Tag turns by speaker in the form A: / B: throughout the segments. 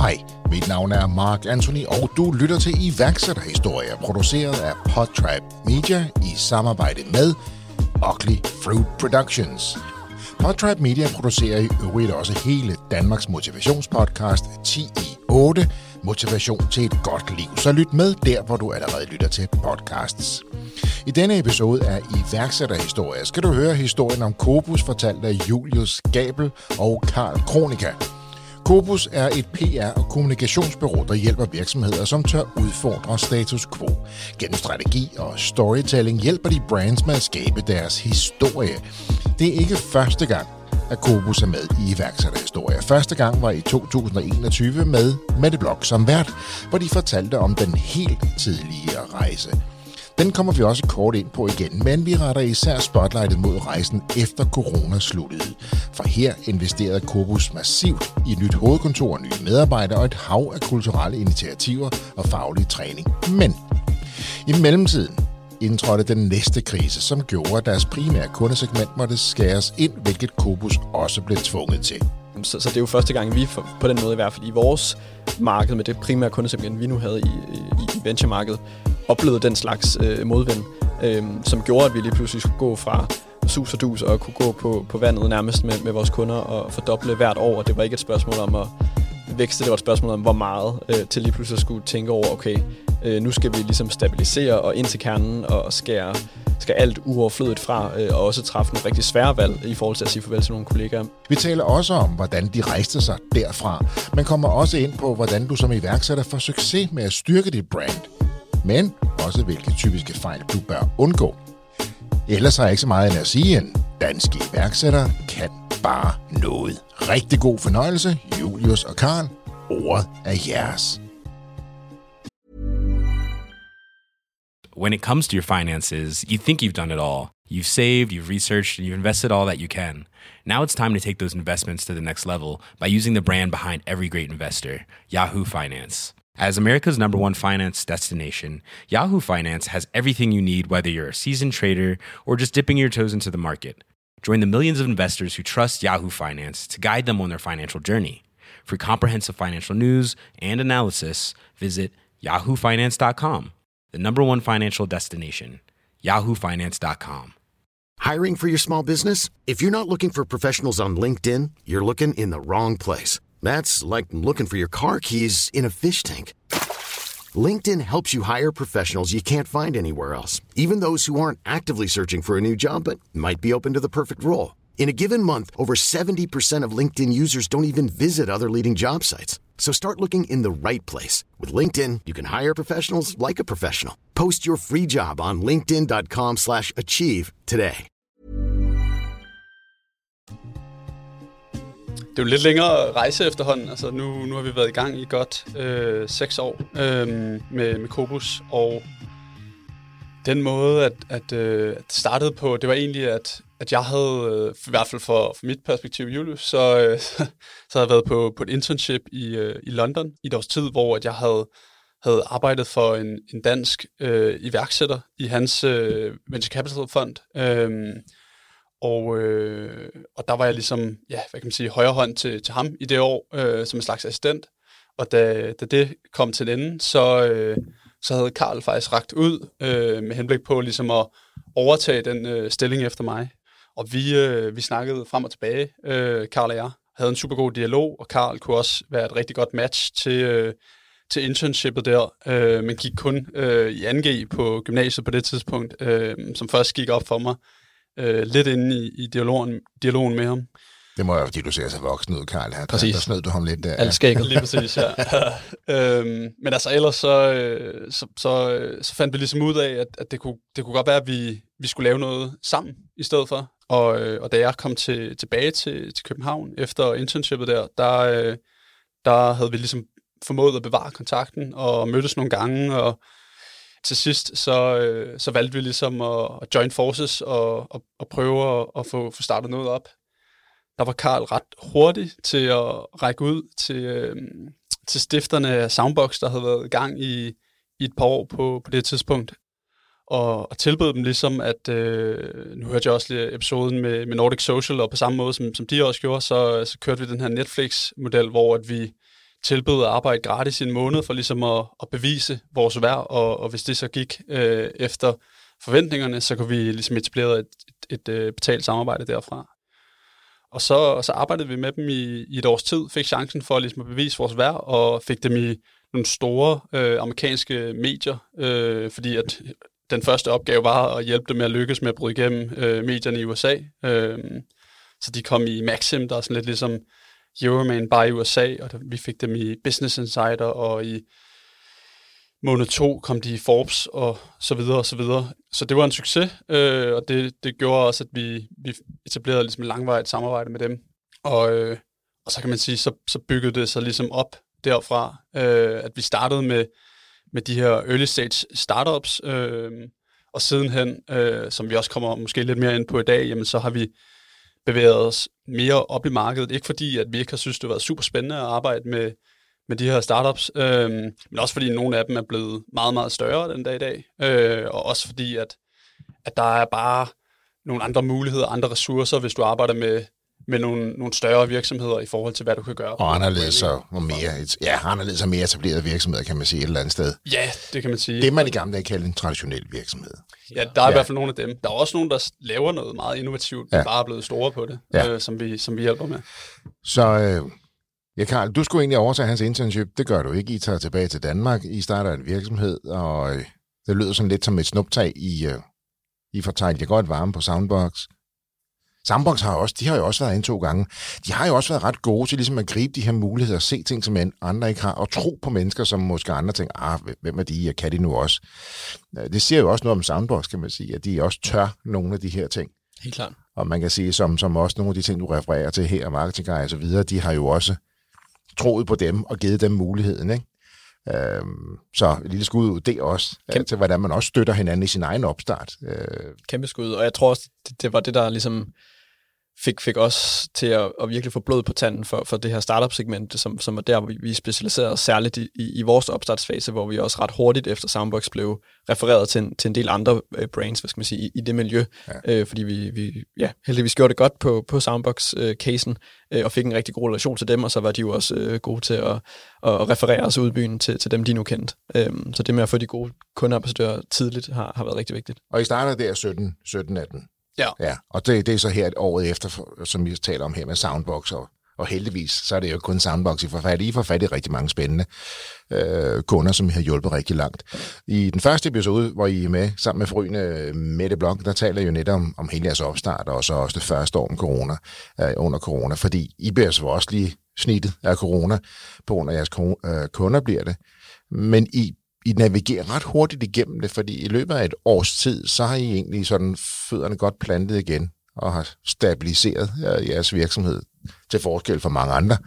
A: Hej, mit navn er Mark Anthony, og du lytter til iværksætterhistorier, produceret af Podtribe Media i samarbejde med Ugly Fruit Productions. Podtribe Media producerer i øvrigt også hele Danmarks motivationspodcast 10 i 8, Motivation til et godt liv. Så lyt med der, hvor du allerede lytter til podcasts. I denne episode af iværksætterhistorier skal du høre historien om Cobus, fortalt af Julius Gabel og Karl Kronika. Cobus er et PR- og kommunikationsbureau, der hjælper virksomheder, som tør udfordre status quo. Gennem strategi og storytelling hjælper de brands med at skabe deres historie. Det er ikke første gang, at Cobus er med i iværksætterhistorier. Første gang var i 2021 med Mette Bloch som vært, hvor de fortalte om den helt tidligere rejse. Den kommer vi også kort ind på igen, men vi retter især spotlightet mod rejsen efter corona sluttede. For her investerede Cobus massivt i et nyt hovedkontor, nye medarbejdere og et hav af kulturelle initiativer og faglig træning. Men i mellemtiden indtrådte den næste krise, som gjorde, at deres primære kundesegment måtte skæres ind, hvilket Cobus også blev tvunget til.
B: Så det er jo første gang, vi på den måde i hvert fald i vores marked med det primære kundesegment, vi nu havde i venturemarkedet, oplevede den slags modvind, som gjorde, at vi lige pludselig skulle gå fra sus og dus og kunne gå på vandet nærmest med vores kunder og fordoble hvert år. Det var ikke et spørgsmål om at vækste, det var et spørgsmål om hvor meget, til lige pludselig skulle tænke over, okay, nu skal vi ligesom stabilisere og ind til kernen og skære alt uoverflødigt fra, og også træffe nogle rigtig svære valg i forhold til at sige farvel til nogle kollegaer.
A: Vi taler også om, hvordan de rejste sig derfra, men kommer også ind på, hvordan du som iværksætter får succes med at styrke dit brand, men også hvilke typiske fejl du bør undgå. Ellers har jeg ikke så meget end at sige, en dansk iværksætter kan bare noget. Rigtig god fornøjelse, Julius og Karl. Ordet er jeres.
C: When it comes to your finances, you think you've done it all. You've saved, you've researched, and you've invested all that you can. Now it's time to take those investments to the next level by using the brand behind every great investor, Yahoo Finance. As America's #1 finance destination, Yahoo Finance has everything you need, whether you're a seasoned trader or just dipping your toes into the market. Join the millions of investors who trust Yahoo Finance to guide them on their financial journey. For comprehensive financial news and analysis, visit yahoofinance.com. The #1 financial destination, yahoofinance.com.
D: Hiring for your small business? If you're not looking for professionals on LinkedIn, you're looking in the wrong place. That's like looking for your car keys in a fish tank. LinkedIn helps you hire professionals you can't find anywhere else, even those who aren't actively searching for a new job but might be open to the perfect role. In a given month, over 70% of LinkedIn users don't even visit other leading job sites. So start looking in the right place. With LinkedIn, you can hire professionals like a professional. Post your free job on linkedin.com/achieve today.
E: Det er jo lidt længere rejse efterhånden. Altså nu har vi været i gang i godt 6 år med Cobus, og den måde, at startede på, det var egentlig, at jeg havde, i hvert fald for mit perspektiv, Julius, så havde jeg været på et internship i London i et års tid, hvor at jeg havde arbejdet for en dansk iværksætter i hans venture capital fond. Og der var jeg ligesom, ja, hvad kan man sige, højre hånd til ham i det år, som en slags assistent. Og da det kom til ende, så havde Karl faktisk rakt ud med henblik på ligesom at overtage den stilling efter mig. Og vi snakkede frem og tilbage, Karl og jeg, havde en super god dialog, og Karl kunne også være et rigtig godt match til internshipet der, men gik kun i 2G på gymnasiet på det tidspunkt, som først gik op for mig lidt inde i dialogen med ham.
A: Det må jo, fordi du ser så voksen ud, Karl. Her.
B: Præcis.
A: Der snød du ham lidt der.
B: Alt skægget.
E: Lige præcis, ja. Men altså ellers så fandt vi ligesom ud af, at det kunne godt være, at vi skulle lave noget sammen i stedet for. Og da jeg kom tilbage til København efter internshipet der havde vi ligesom formået at bevare kontakten og mødtes nogle gange, og til sidst så valgte vi ligesom at join forces og prøve at få startet noget op. Der var Karl ret hurtig til at række ud til stifterne af Soundbox, der havde været i gang i et par år på det tidspunkt, og tilbød dem ligesom, at nu hørte jeg også lige episoden med Nordic Social, og på samme måde som de også gjorde, så kørte vi den her Netflix-model, hvor at vi tilbød at arbejde gratis i en måned for ligesom at bevise vores værd, og hvis det så gik efter forventningerne, så kunne vi ligesom etablere et betalt samarbejde derfra. Og så arbejdede vi med dem i et års tid, fik chancen for ligesom at bevise vores værd, og fik dem i nogle store amerikanske medier, fordi at den første opgave var at hjælpe dem med at lykkes med at bryde igennem medierne i USA. Så de kom i Maxim, der er sådan lidt ligesom Euroman bare i USA, og vi fik dem i Business Insider, og i måned 2 kom de i Forbes, og så videre, og så videre. Så det var en succes, og det gjorde også, at vi etablerede ligesom et langvarigt samarbejde med dem. Og så kan man sige, så byggede det sig ligesom op derfra, at vi startede med de her early stage startups, og sidenhen, som vi også kommer måske lidt mere ind på i dag, jamen så har vi bevæget os mere op i markedet. Ikke fordi, at vi ikke har synes, det har været super spændende at arbejde med de her startups, men også fordi nogle af dem er blevet meget, meget større den dag i dag, og også fordi, at der er bare nogle andre muligheder, andre ressourcer, hvis du arbejder med nogle større virksomheder i forhold til, hvad du kan gøre.
A: Og anderledes og mere etablerede virksomheder, kan man sige, et eller andet sted.
E: Ja, det kan man sige.
A: Det man i gamle dage kaldte en traditionel virksomhed.
E: Ja, der er i hvert fald nogle af dem. Der er også nogle, der laver noget meget innovativt, der bare er blevet store på det, som vi hjælper med. Så
A: Karl, du skulle egentlig overtage hans internship. Det gør du ikke. I tager tilbage til Danmark. I starter en virksomhed, og det lyder sådan lidt som et snuptag. I fortæller godt varme på Soundbox. Soundbox har jo også været ind 2 gange. De har jo også været ret gode til ligesom at gribe de her muligheder og se ting, som andre ikke har, og tro på mennesker, som måske andre tænker, hvem er de, og kan de nu også? Det siger jo også noget om Soundbox, kan man sige, at de også tør nogle af de her ting.
B: Helt klart.
A: Og man kan sige, som også nogle af de ting, du refererer til her, Marketing Guy og så videre, de har jo også troet på dem og givet dem muligheden, ikke? Så et lille skud ud det også, til hvordan man også støtter hinanden i sin egen opstart.
B: Kæmpe skud, og jeg tror også, det var det, der ligesom fik os til at virkelig få blod på tanden for det her startup-segment, som var der, hvor vi specialiserede os særligt i vores opstartsfase, hvor vi også ret hurtigt efter Soundbox blev refereret til en del andre brands, hvad skal man sige, i det miljø, fordi vi heldigvis gjorde det godt på Soundbox-casen, og fik en rigtig god relation til dem, og så var de jo også gode til at referere os ud i byen til dem, de nu kendte. Så det med at få de gode kundeambassadører tidligt har været rigtig vigtigt.
A: Og I starter der 17-18. Ja, og det er så her et år efter, som vi taler om her med Soundbox, og heldigvis, så er det jo kun Soundbox, I får fat i rigtig mange spændende kunder, som I har hjulpet rigtig langt. I den første episode, hvor I er med, sammen med frøene Mette Blok, der taler jo netop om hele jeres opstart, og så også det første år om under corona, fordi I bliver så også lige snittet af corona, på grund af jeres kunder bliver det, men I navigerer ret hurtigt igennem det, fordi i løbet af et års tid, så har I egentlig sådan fødderne godt plantet igen, og har stabiliseret jeres virksomhed til forskel for mange andre.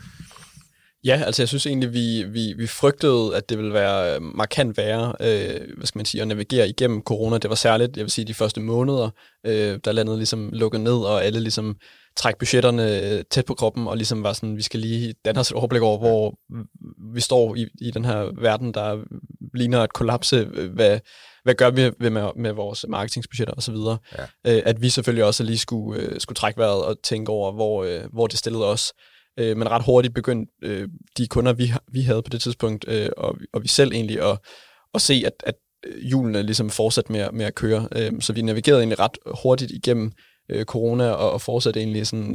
B: Ja, altså jeg synes egentlig, vi frygtede, at det ville være markant værre, hvad skal man sige, at navigere igennem corona. Det var særligt, jeg vil sige, de første måneder, der landet ligesom lukket ned, og alle ligesom træk budgetterne tæt på kroppen, og ligesom var sådan, vi skal lige danne os et overblik over, hvor vi står i den her verden, der ligner et kollapse. Hvad gør vi med vores marketingsbudgetter og så videre? Ja. At vi selvfølgelig også lige skulle trække vejret og tænke over, hvor det stillede os. Men ret hurtigt begyndte de kunder, vi havde på det tidspunkt, og vi selv egentlig at se, at hjulene ligesom fortsatte med at køre. Så vi navigerede egentlig ret hurtigt igennem corona og fortsatte egentlig sådan,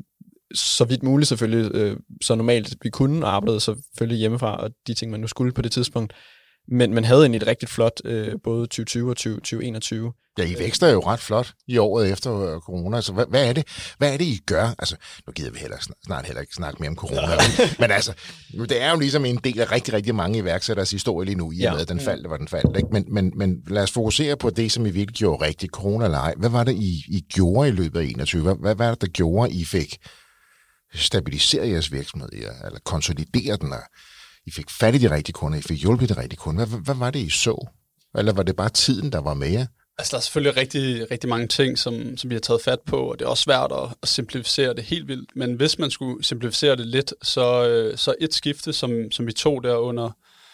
B: så vidt muligt selvfølgelig, så normalt vi kunne, og arbejdede selvfølgelig hjemmefra, og de ting, man nu skulle på det tidspunkt. Men man havde egentlig et rigtig flot, både 2020 og 2021.
A: Ja, I vækster jo ret flot i året efter corona. Så hvad er det, I gør? Altså, nu gider vi snart heller ikke snakke mere om corona. Men altså, det er jo ligesom en del af rigtig, rigtig mange iværksætteres historie lige nu, i og med, at den faldt, hvor den faldt. Ikke? Men lad os fokusere på det, som I virkelig gjorde rigtigt, corona eller ej. Hvad var det, I gjorde i løbet af 21? Hvad var det, der gjorde, I fik stabiliseret jeres virksomhed, eller konsolideret den, I fik fat i de rigtige kunder, I fik hjulpet de rigtige kunder. Hvad var det, I så? Eller var det bare tiden, der var med?
E: Altså, der er selvfølgelig rigtig, rigtig mange ting, som vi har taget fat på, og det er også svært at simplificere det helt vildt. Men hvis man skulle simplificere det lidt, så et skifte, som vi tog der under,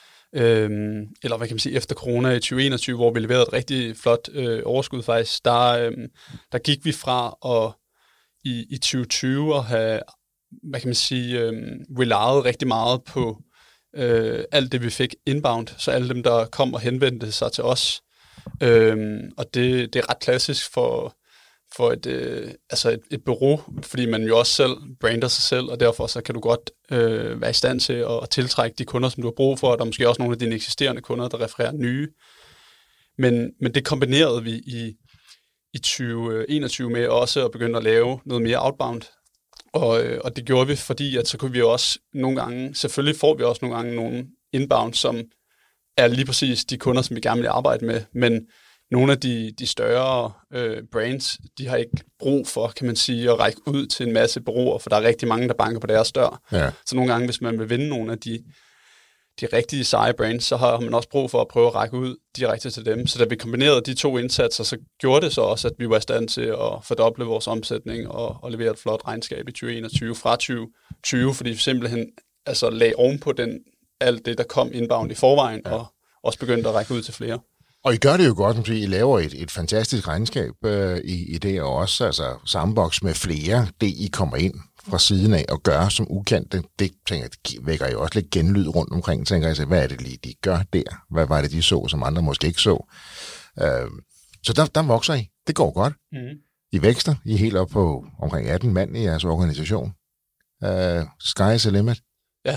E: eller hvad kan man sige, efter corona i 2021, hvor vi leverede et rigtig flot overskud faktisk, der gik vi fra at i 2020 at have, hvad kan man sige, relied rigtig meget på alt det, vi fik inbound, så alle dem, der kom og henvendte sig til os. Og det er ret klassisk for et bureau, fordi man jo også selv brander sig selv, og derfor så kan du godt være i stand til at tiltrække de kunder, som du har brug for, og der er måske også nogle af dine eksisterende kunder, der refererer nye. Men det kombinerede vi i 2021 med også at begynde at lave noget mere outbound. Og det gjorde vi, fordi at så kunne vi jo også nogle gange, selvfølgelig får vi også nogle gange nogle inbound, som er lige præcis de kunder, som vi gerne vil arbejde med, men nogle af de større brands, de har ikke brug for, kan man sige, at række ud til en masse bureauer, for der er rigtig mange, der banker på deres dør. Ja. Så nogle gange, hvis man vil vinde nogle af de rigtige seje brands, så har man også brug for at prøve at række ud direkte til dem. Så da vi kombinerede de to indsatser, så gjorde det så også, at vi var i stand til at fordoble vores omsætning og levere et flot regnskab i 2021 fra 2020, fordi vi simpelthen lagde ovenpå alt det, der kom inbound i forvejen, og også begyndte at række ud til flere.
A: Og I gør det jo godt, som I laver et fantastisk regnskab i det, og også sammenboks med flere, det I kommer ind fra siden af og gør som ukendte. Det tænker jeg, vækker jo også lidt genlyd rundt omkring. Tænker jeg, hvad er det lige, de gør der? Hvad var det, de så, som andre måske ikke så? Så der vokser I. Det går godt. Mm. I vækster. I er helt op på omkring 18 mand i jeres organisation. Sky is the limit.
E: Ja.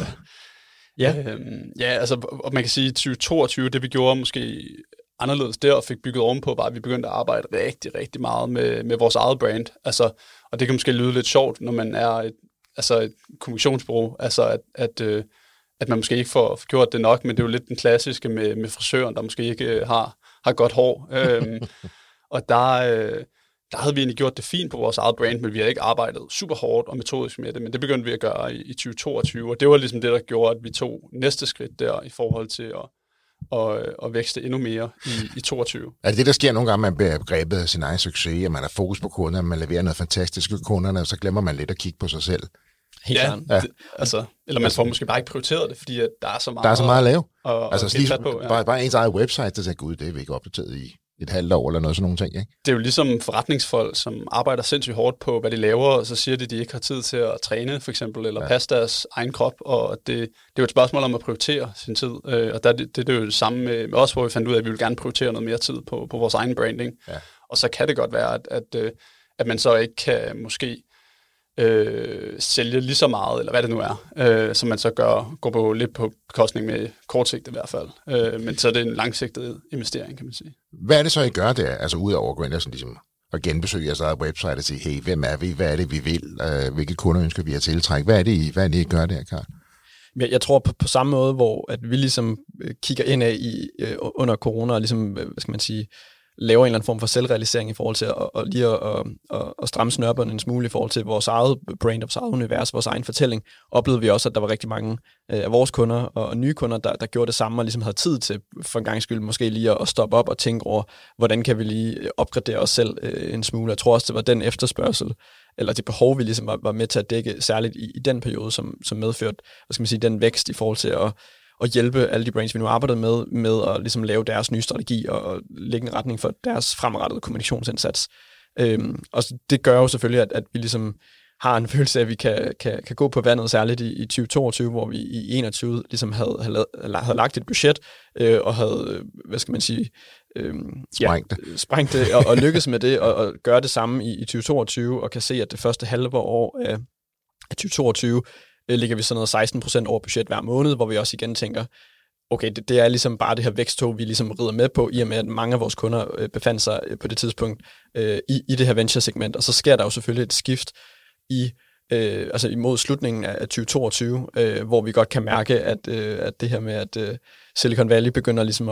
E: Og man kan sige, at 2022, det vi gjorde måske anderledes der, og fik bygget ovenpå, var, at vi begyndte at arbejde rigtig, rigtig meget med vores eget brand. Og det kan måske lyde lidt sjovt, når man er et kommunikationsbureau, at man måske ikke får gjort det nok, men det er jo lidt den klassiske med frisøren, der måske ikke har godt hår. Og der havde vi egentlig gjort det fint på vores eget brand, men vi havde ikke arbejdet super hårdt og metodisk med det, men det begyndte vi at gøre i 2022, og det var ligesom det, der gjorde, at vi tog næste skridt der i forhold til at vækste endnu mere i 22.
A: Er det, der sker nogle gange, man bliver grebet af sin egen succes, at man har fokus på kunderne, man leverer noget fantastisk til kunderne, og så glemmer man lidt at kigge på sig selv?
E: Helt klart. Eller man får måske bare ikke prioriteret det, fordi at der er så meget,
A: der er så meget at lave.
E: Bare
A: ens eget website, der tænker, gud, det er vi ikke opdateret i et halvt år eller noget sådan nogle ting, ikke?
E: Det er jo ligesom forretningsfolk, som arbejder sindssygt hårdt på, hvad de laver, og så siger de ikke har tid til at træne, for eksempel, eller passe deres egen krop, og det er jo et spørgsmål om at prioritere sin tid, og det er jo det samme med os, hvor vi fandt ud af, at vi vil gerne prioritere noget mere tid på vores egen branding, og så kan det godt være, at man så ikke kan måske sælge lige så meget, eller hvad det nu er, som man så går på lidt på bekostning med kortsigtet i hvert fald. Men så er det en langsigtet investering, kan man sige.
A: Hvad er det så, I gør der? Altså udover at gå ind og sådan, ligesom, at genbesøge jeres eget website og sige, hey, hvem er vi? Hvad er det, vi vil? Hvilke kunder ønsker vi at tiltrække? Hvad er det, I gør der, Karl?
B: Jeg tror på samme måde, hvor at vi ligesom kigger ind af under corona og ligesom, hvad skal man sige, laver en eller anden form for selvrealisering i forhold til at stramme snørbånden en smule i forhold til vores eget brand, vores eget univers, vores egen fortælling, oplevede vi også, at der var rigtig mange af vores kunder og nye kunder, der gjorde det samme og ligesom havde tid til for en gang skyld måske lige at stoppe op og tænke over, hvordan kan vi lige opgradere os selv en smule. Jeg tror også, det var den efterspørgsel, eller det behov, vi ligesom var med til at dække, særligt i den periode, som medførte, hvad skal man sige, den vækst i forhold til at hjælpe alle de brands, vi nu arbejder med at ligesom lave deres nye strategi og lægge en retning for deres fremadrettede kommunikationsindsats. Og det gør jo selvfølgelig, at vi ligesom har en følelse af, at vi kan gå på vandet, særligt i 2022, hvor vi i 2021 ligesom havde lagt et budget og havde, hvad skal man sige, sprængt det og lykkes med det og gøre det samme i 2022 og kan se, at det første halve år af 2022 ligger vi sådan noget 16% over budget hver måned, hvor vi også igen tænker, okay, det er ligesom bare det her væksttog, vi ligesom rider med på, i og med, at mange af vores kunder befandt sig på det tidspunkt i det her venture-segment, og så sker der jo selvfølgelig et skift altså imod slutningen af 2022, hvor vi godt kan mærke, at det her med, at Silicon Valley begynder ligesom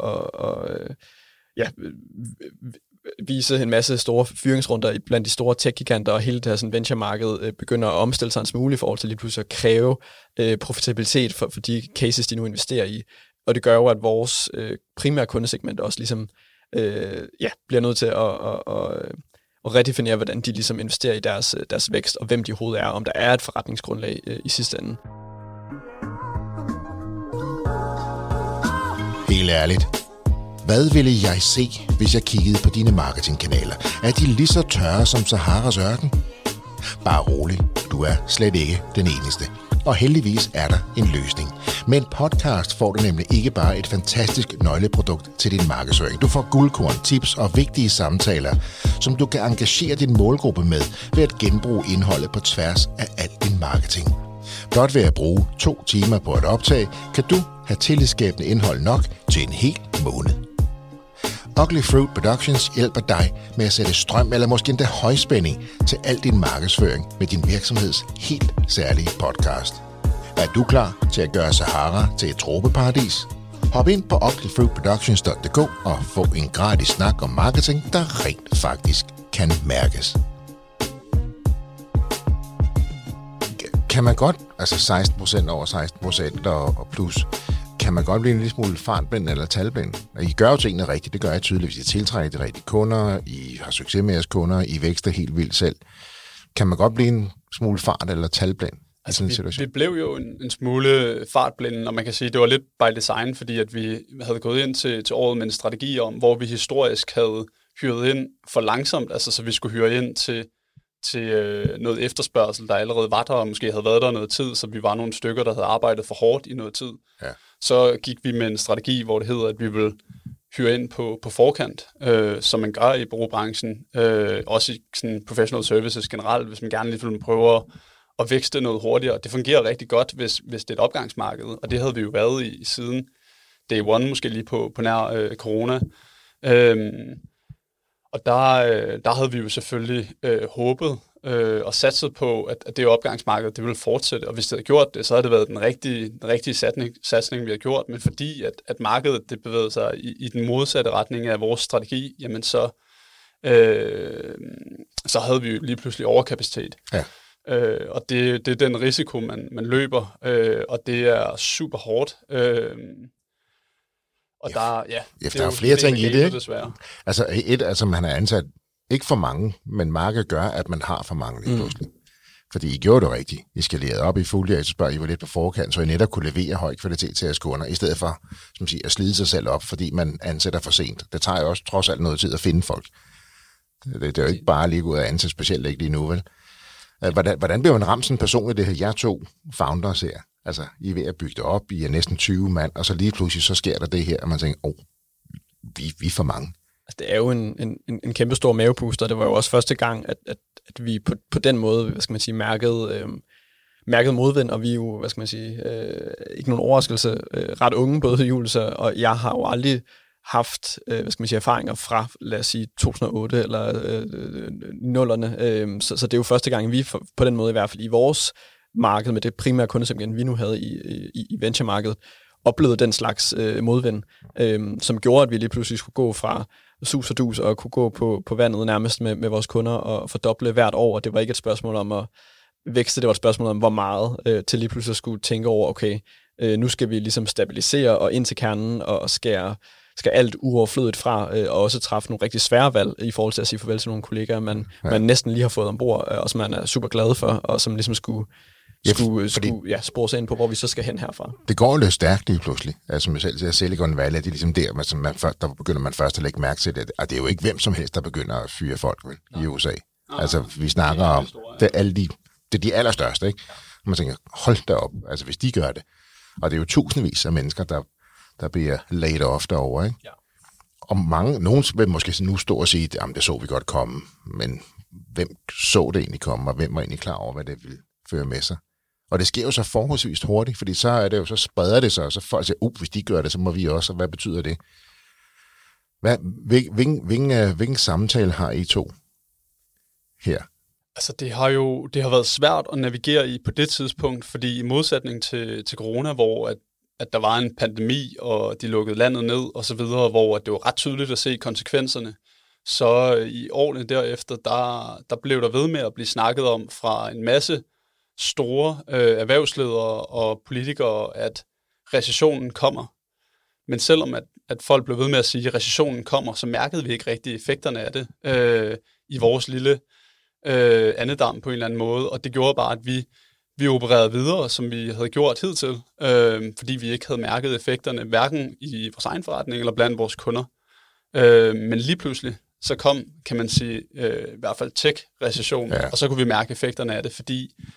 B: at vise en masse store fyringsrunder blandt de store tech-giganter, og hele det her sådan venture-marked begynder at omstille sig en smule i forhold til lige pludselig at kræve profitabilitet for de cases, de nu investerer i. Og det gør jo, at vores primære kundesegment også ligesom bliver nødt til at redefinere, hvordan de ligesom investerer i deres vækst, og hvem de overhovedet er, om der er et forretningsgrundlag i sidste ende.
A: Helt ærligt. Hvad ville jeg se, hvis jeg kiggede på dine marketingkanaler? Er de lige så tørre som Saharas ørken? Bare rolig. du er slet ikke den eneste. Og heldigvis er der en løsning. Med en podcast får du nemlig ikke bare et fantastisk nøgleprodukt til din markedsføring. Du får guldkorn, tips og vigtige samtaler, som du kan engagere din målgruppe med ved at genbruge indholdet på tværs af al din marketing. Blot ved at bruge 2 timer på et optag, kan du have tillidsskabende indhold nok til en hel måned. Ugly Fruit Productions hjælper dig med at sætte strøm eller måske endda højspænding til al din markedsføring med din virksomheds helt særlige podcast. Er du klar til at gøre Sahara til et tropeparadis? Hop ind på uglyfruitproductions.dk og få en gratis snak om marketing, der rent faktisk kan mærkes. Kan man godt, altså 16% over 16% og plus, kan man godt blive en lille smule fartblind eller talblind? I gør jo tingene rigtigt, det gør jeg tydeligt, hvis I tiltrækker de rigtige kunder, I har succes med jeres kunder, I vækster helt vildt selv. Kan man godt blive en smule fart eller talblind i sådan en situation?
E: Vi blev jo en smule fartblinde, og man kan sige, at det var lidt by design, fordi at vi havde gået ind til året med en strategi om, hvor vi historisk havde hyret ind for langsomt, altså så vi skulle hyre ind til noget efterspørgsel, der allerede var der, og måske havde været der noget tid, så vi var nogle stykker, der havde arbejdet for hårdt i noget tid. Ja. Så gik vi med en strategi, hvor det hedder, at vi vil hyre ind på forkant, som man gør i bureaubranchen, også i sådan professional services generelt, hvis man gerne lige vil prøve at vækste noget hurtigere. Det fungerer rigtig godt, hvis det er et opgangsmarked, og det havde vi jo været i siden day one, måske lige på nær corona. Og der havde vi jo selvfølgelig håbet og satset på, at det opgangsmarked, det ville fortsætte. Og hvis det havde gjort det, så havde det været den rigtige satsning, vi har gjort. Men fordi at markedet det bevægede sig i den modsatte retning af vores strategi, jamen så havde vi jo lige pludselig overkapacitet. Ja. Og det er den risiko, man løber, og det er super hårdt. Og der er
A: flere ting i det, ikke?
E: Desværre.
A: Altså man har ansat ikke for mange, men markedet gør, at man har for mange lige pludselig. Fordi I gjorde det rigtigt. I skalerede op i fuldjæg, så spørger I var lidt på forkant, så I netop kunne levere høj kvalitet til jeres kunder, i stedet for som siger, at slide sig selv op, fordi man ansætter for sent. Det tager jo også trods alt noget tid at finde folk. Det er jo ikke bare lige ud af ansætte, specielt ikke lige nu, vel? Hvordan bliver man ramt sådan personligt, det her jer 2 founders her? Altså, I er ved at bygge det op, I er næsten 20 mand, og så lige pludselig så sker der det her, og man tænker, vi er for mange.
B: Altså, det er jo en kæmpe stor mavepuster. Det var jo også første gang, at vi på den måde, hvad skal man sige, mærkede modvind, og vi er jo, hvad skal man sige, ikke nogen overraskelse, ret unge, både Jules og jeg har jo aldrig haft, hvad skal man sige, erfaringer fra, lad os sige, 2008 eller 0'erne. Så det er jo første gang, vi på den måde i hvert fald i vores marked med det primære kundesegment, vi nu havde i venturemarkedet, oplevede den slags modvind, som gjorde, at vi lige pludselig skulle gå fra sus og dus og kunne gå på vandet nærmest med vores kunder og fordoble hvert år, og det var ikke et spørgsmål om at vækste, det var et spørgsmål om, hvor meget til lige pludselig skulle tænke over, okay, nu skal vi ligesom stabilisere og ind til kernen og skære alt uoverflødigt fra, og også træffe nogle rigtig svære valg i forhold til at sige farvel til nogle kollegaer, man næsten lige har fået ombord, og som man er super glad for, og som ligesom skulle spore sig ind på, hvor vi så skal hen herfra.
A: Det går lidt stærkt lige pludselig. Altså, som jeg selv siger, Silicon Valley, det er ligesom der begynder man først at lægge mærke til det. Og det er jo ikke hvem som helst, der begynder at fyre folk vel, i USA. Altså, vi snakker om, det er de allerstørste, ikke? Og man tænker, hold da op, altså hvis de gør det. Og det er jo tusindvis af mennesker, der bliver laid off derovre, ikke? Ja. Og nogen vil måske nu stå og sige, at det så vi godt komme, men hvem så det egentlig komme, og hvem var egentlig klar over, hvad det ville føre med sig? Og det sker jo så forholdsvis hurtigt, fordi så er det jo, så spreder det sig, og så folk siger, hvis de gør det, så må vi også, og hvad betyder det? Hvilken samtale har I 2 her?
E: Altså, det har været svært at navigere i på det tidspunkt, fordi i modsætning til corona, hvor at der var en pandemi, og de lukkede landet ned, og så videre, hvor det var ret tydeligt at se konsekvenserne, så i årene derefter, der blev der ved med at blive snakket om fra en masse store erhvervsledere og politikere, at recessionen kommer. Men selvom at folk blev ved med at sige, at recessionen kommer, så mærkede vi ikke rigtig effekterne af det i vores lille andedam på en eller anden måde. Og det gjorde bare, at vi opererede videre, som vi havde gjort hidtil, fordi vi ikke havde mærket effekterne, hverken i vores egen forretning eller blandt vores kunder. Men lige pludselig, så kom, kan man sige, i hvert fald tech-recessionen, og så kunne vi mærke effekterne af det, fordi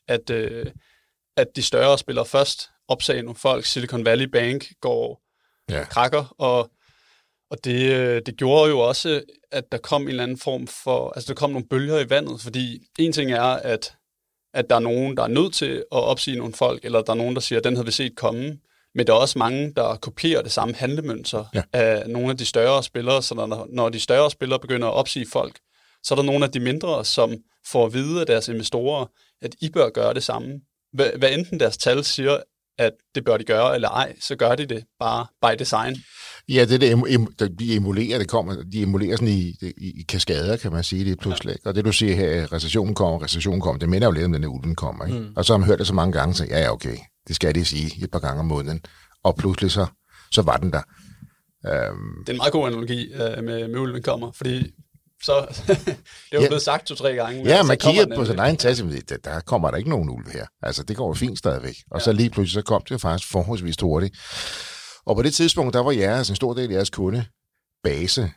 E: at de større spillere først opsagde nogle folk. Silicon Valley Bank går krakker, og det gjorde jo også, at der kom en eller anden form for, altså der kom nogle bølger i vandet, fordi en ting er, at der er nogen, der er nødt til at opsige nogle folk, eller der er nogen, der siger, at den havde vi set komme, men der er også mange, der kopierer det samme handlemønster af nogle af de større spillere, så når de større spillere begynder at opsige folk, så er der nogle af de mindre, som får at vide af deres investorer, at I bør gøre det samme. Hvad enten deres tal siger, at det bør de gøre, eller ej, så gør de det bare by design.
A: Ja, de emulerer sådan i kaskader, kan man sige, det pludselig. Og det du siger her, recessionen kommer, det minder jo lidt om, den ulven kommer. Ikke? Og så har man hørt det så mange gange, så ja, okay, det skal de sige et par gange om måneden. Og pludselig så var den der.
E: Det er en meget god analogi med ulven kommer, fordi så det er jo blevet sagt 2-3 gange.
A: Ja, man kigger på sin egen tasse, der kommer der ikke nogen ulve her. Altså, det går jo fint stadigvæk. Og så lige pludselig, så kom det jo faktisk forholdsvis hurtigt. Og på det tidspunkt, der var en stor del af jeres kundebase,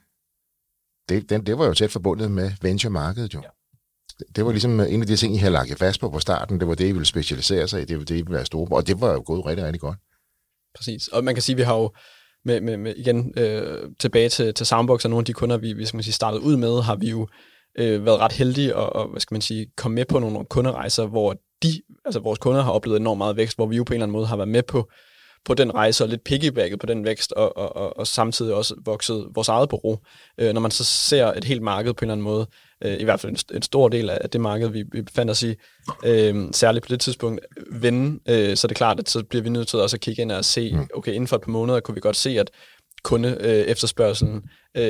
A: det var jo tæt forbundet med venture-markedet jo. Ja. Det var ligesom en af de ting, I havde lagt fast på starten. Det var det, I ville specialisere sig i. Det var det, I ville være store på. Og det var jo gået rigtig, rigtig godt.
B: Præcis. Og man kan sige, at vi har jo med igen tilbage til Soundbox og nogle af de kunder, vi skal man sige, startede ud med, har vi jo været ret heldige og hvad skal man sige, komme med på nogle kunderejser, hvor vores kunder har oplevet enormt meget vækst, hvor vi jo på en eller anden måde har været med på den rejse og lidt piggybacket på den vækst, og samtidig også vokset vores eget bureau. Når man så ser et helt marked på en eller anden måde, i hvert fald en stor del af det marked, vi befandt os i, særligt på det tidspunkt, vende, så er det klart, at så bliver vi nødt til også at kigge ind og se, okay, inden for et par måneder kunne vi godt se, at kunde efterspørgselen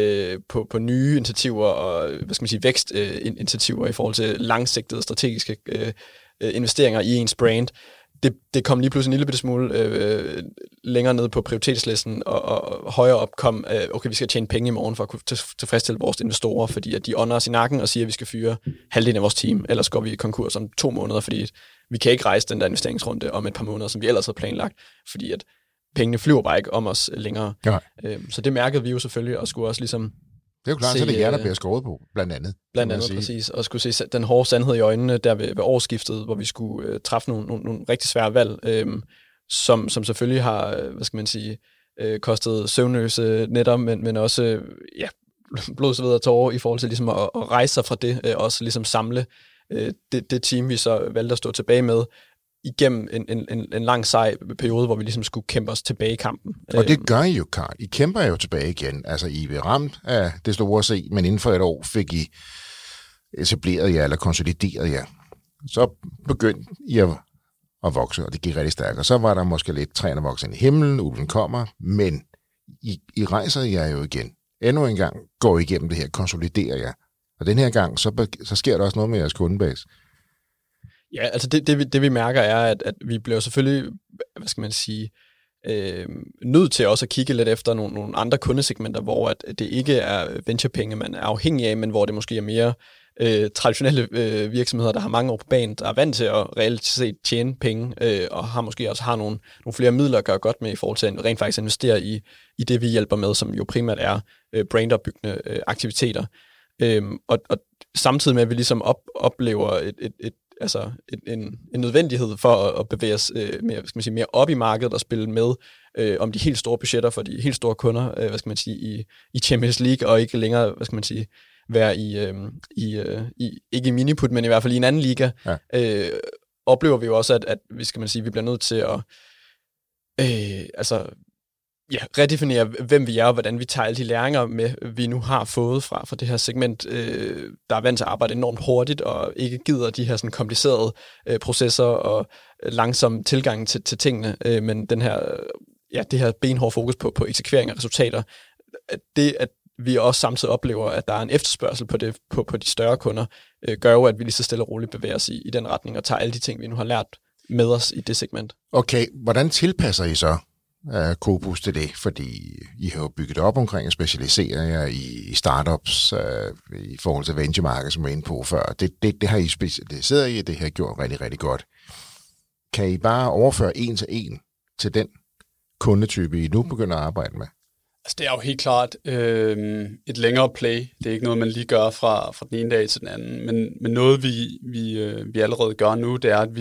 B: på nye initiativer og hvad skal man sige, vækstinitiativer i forhold til langsigtede strategiske investeringer i ens brand, det kom lige pludselig en lille bitte smule længere ned på prioritetslisten, og højere op kom, okay, vi skal tjene penge i morgen for at kunne tilfredsstille vores investorer, fordi at de ånder os i nakken og siger, at vi skal fyre halvdelen af vores team, ellers går vi i konkurs om 2 måneder, fordi vi kan ikke rejse den der investeringsrunde om et par måneder, som vi ellers havde planlagt, fordi at pengene flyver bare ikke om os længere. Ja. Så det mærkede vi jo selvfølgelig, og skulle også ligesom
A: det er jo klart, så det er jer, der bliver skåret på, blandt andet.
B: Blandt andet, præcis. Og skulle se den hårde sandhed i øjnene der ved årsskiftet, hvor vi skulle træffe nogle rigtig svære valg, som selvfølgelig har, hvad skal man sige, kostet søvnløse nætter, men også blod, sved og tårer i forhold til ligesom at rejse sig fra det, også ligesom samle det team, vi så valgte at stå tilbage med, igennem en lang sej periode, hvor vi ligesom skulle kæmpe os tilbage i kampen.
A: Og det gør I jo, Carl. I kæmper jo tilbage igen. Altså, I blev ramt af det store C, men inden for et år fik I etableret jer, eller konsolideret jer. Så begyndte I at vokse, og det gik rigtig stærkt. Og så var der måske lidt træerne vokset ind i himlen, ulven kommer, men I rejser jer jo igen. Endnu en gang går I igennem det her, konsoliderer jer. Og den her gang, så sker der også noget med jeres kundebase.
B: Ja, altså det vi mærker er, at vi bliver selvfølgelig, hvad skal man sige, nødt til også at kigge lidt efter nogle andre kundesegmenter, hvor at det ikke er venturepenge, man er afhængig af, men hvor det måske er mere traditionelle virksomheder, der har mange år på banen, der er vant til at reelt set tjene penge, og har måske også nogle flere midler at gøre godt med i forhold til at rent faktisk investere i det, vi hjælper med, som jo primært er brandopbyggende aktiviteter. Og samtidig med, at vi ligesom oplever en nødvendighed for at bevæge os mere op i markedet og spille med om de helt store budgetter for de helt store kunder, i Champions League, og ikke længere, være ikke i miniput, men i hvert fald i en anden liga. Ja. Oplever vi jo også, at vi bliver nødt til at redefinere, hvem vi er, og hvordan vi tager alle de læringer med, vi nu har fået fra det her segment, der er vant til at arbejde enormt hurtigt, og ikke gider de her sådan komplicerede processer og langsom tilgang til tingene, men det her benhårde fokus på eksekvering af resultater, at vi også samtidig oplever, at der er en efterspørgsel på det på de større kunder, gør jo, at vi lige så stille og roligt bevæger os i den retning, og tager alle de ting, vi nu har lært med os i det segment.
A: Okay, hvordan tilpasser I så Cobus til det? Fordi I har jo bygget op omkring at specialisere jer i startups i forhold til venture-markedet, som jeg var inde på før. Det har I specialiseret i, det har I gjort rigtig, rigtig godt. Kan I bare overføre en til den kundetype, I nu begynder at arbejde med?
E: Altså, det er jo helt klart et længere play. Det er ikke noget, man lige gør fra den ene dag til den anden. Men noget, vi allerede gør nu, det er, at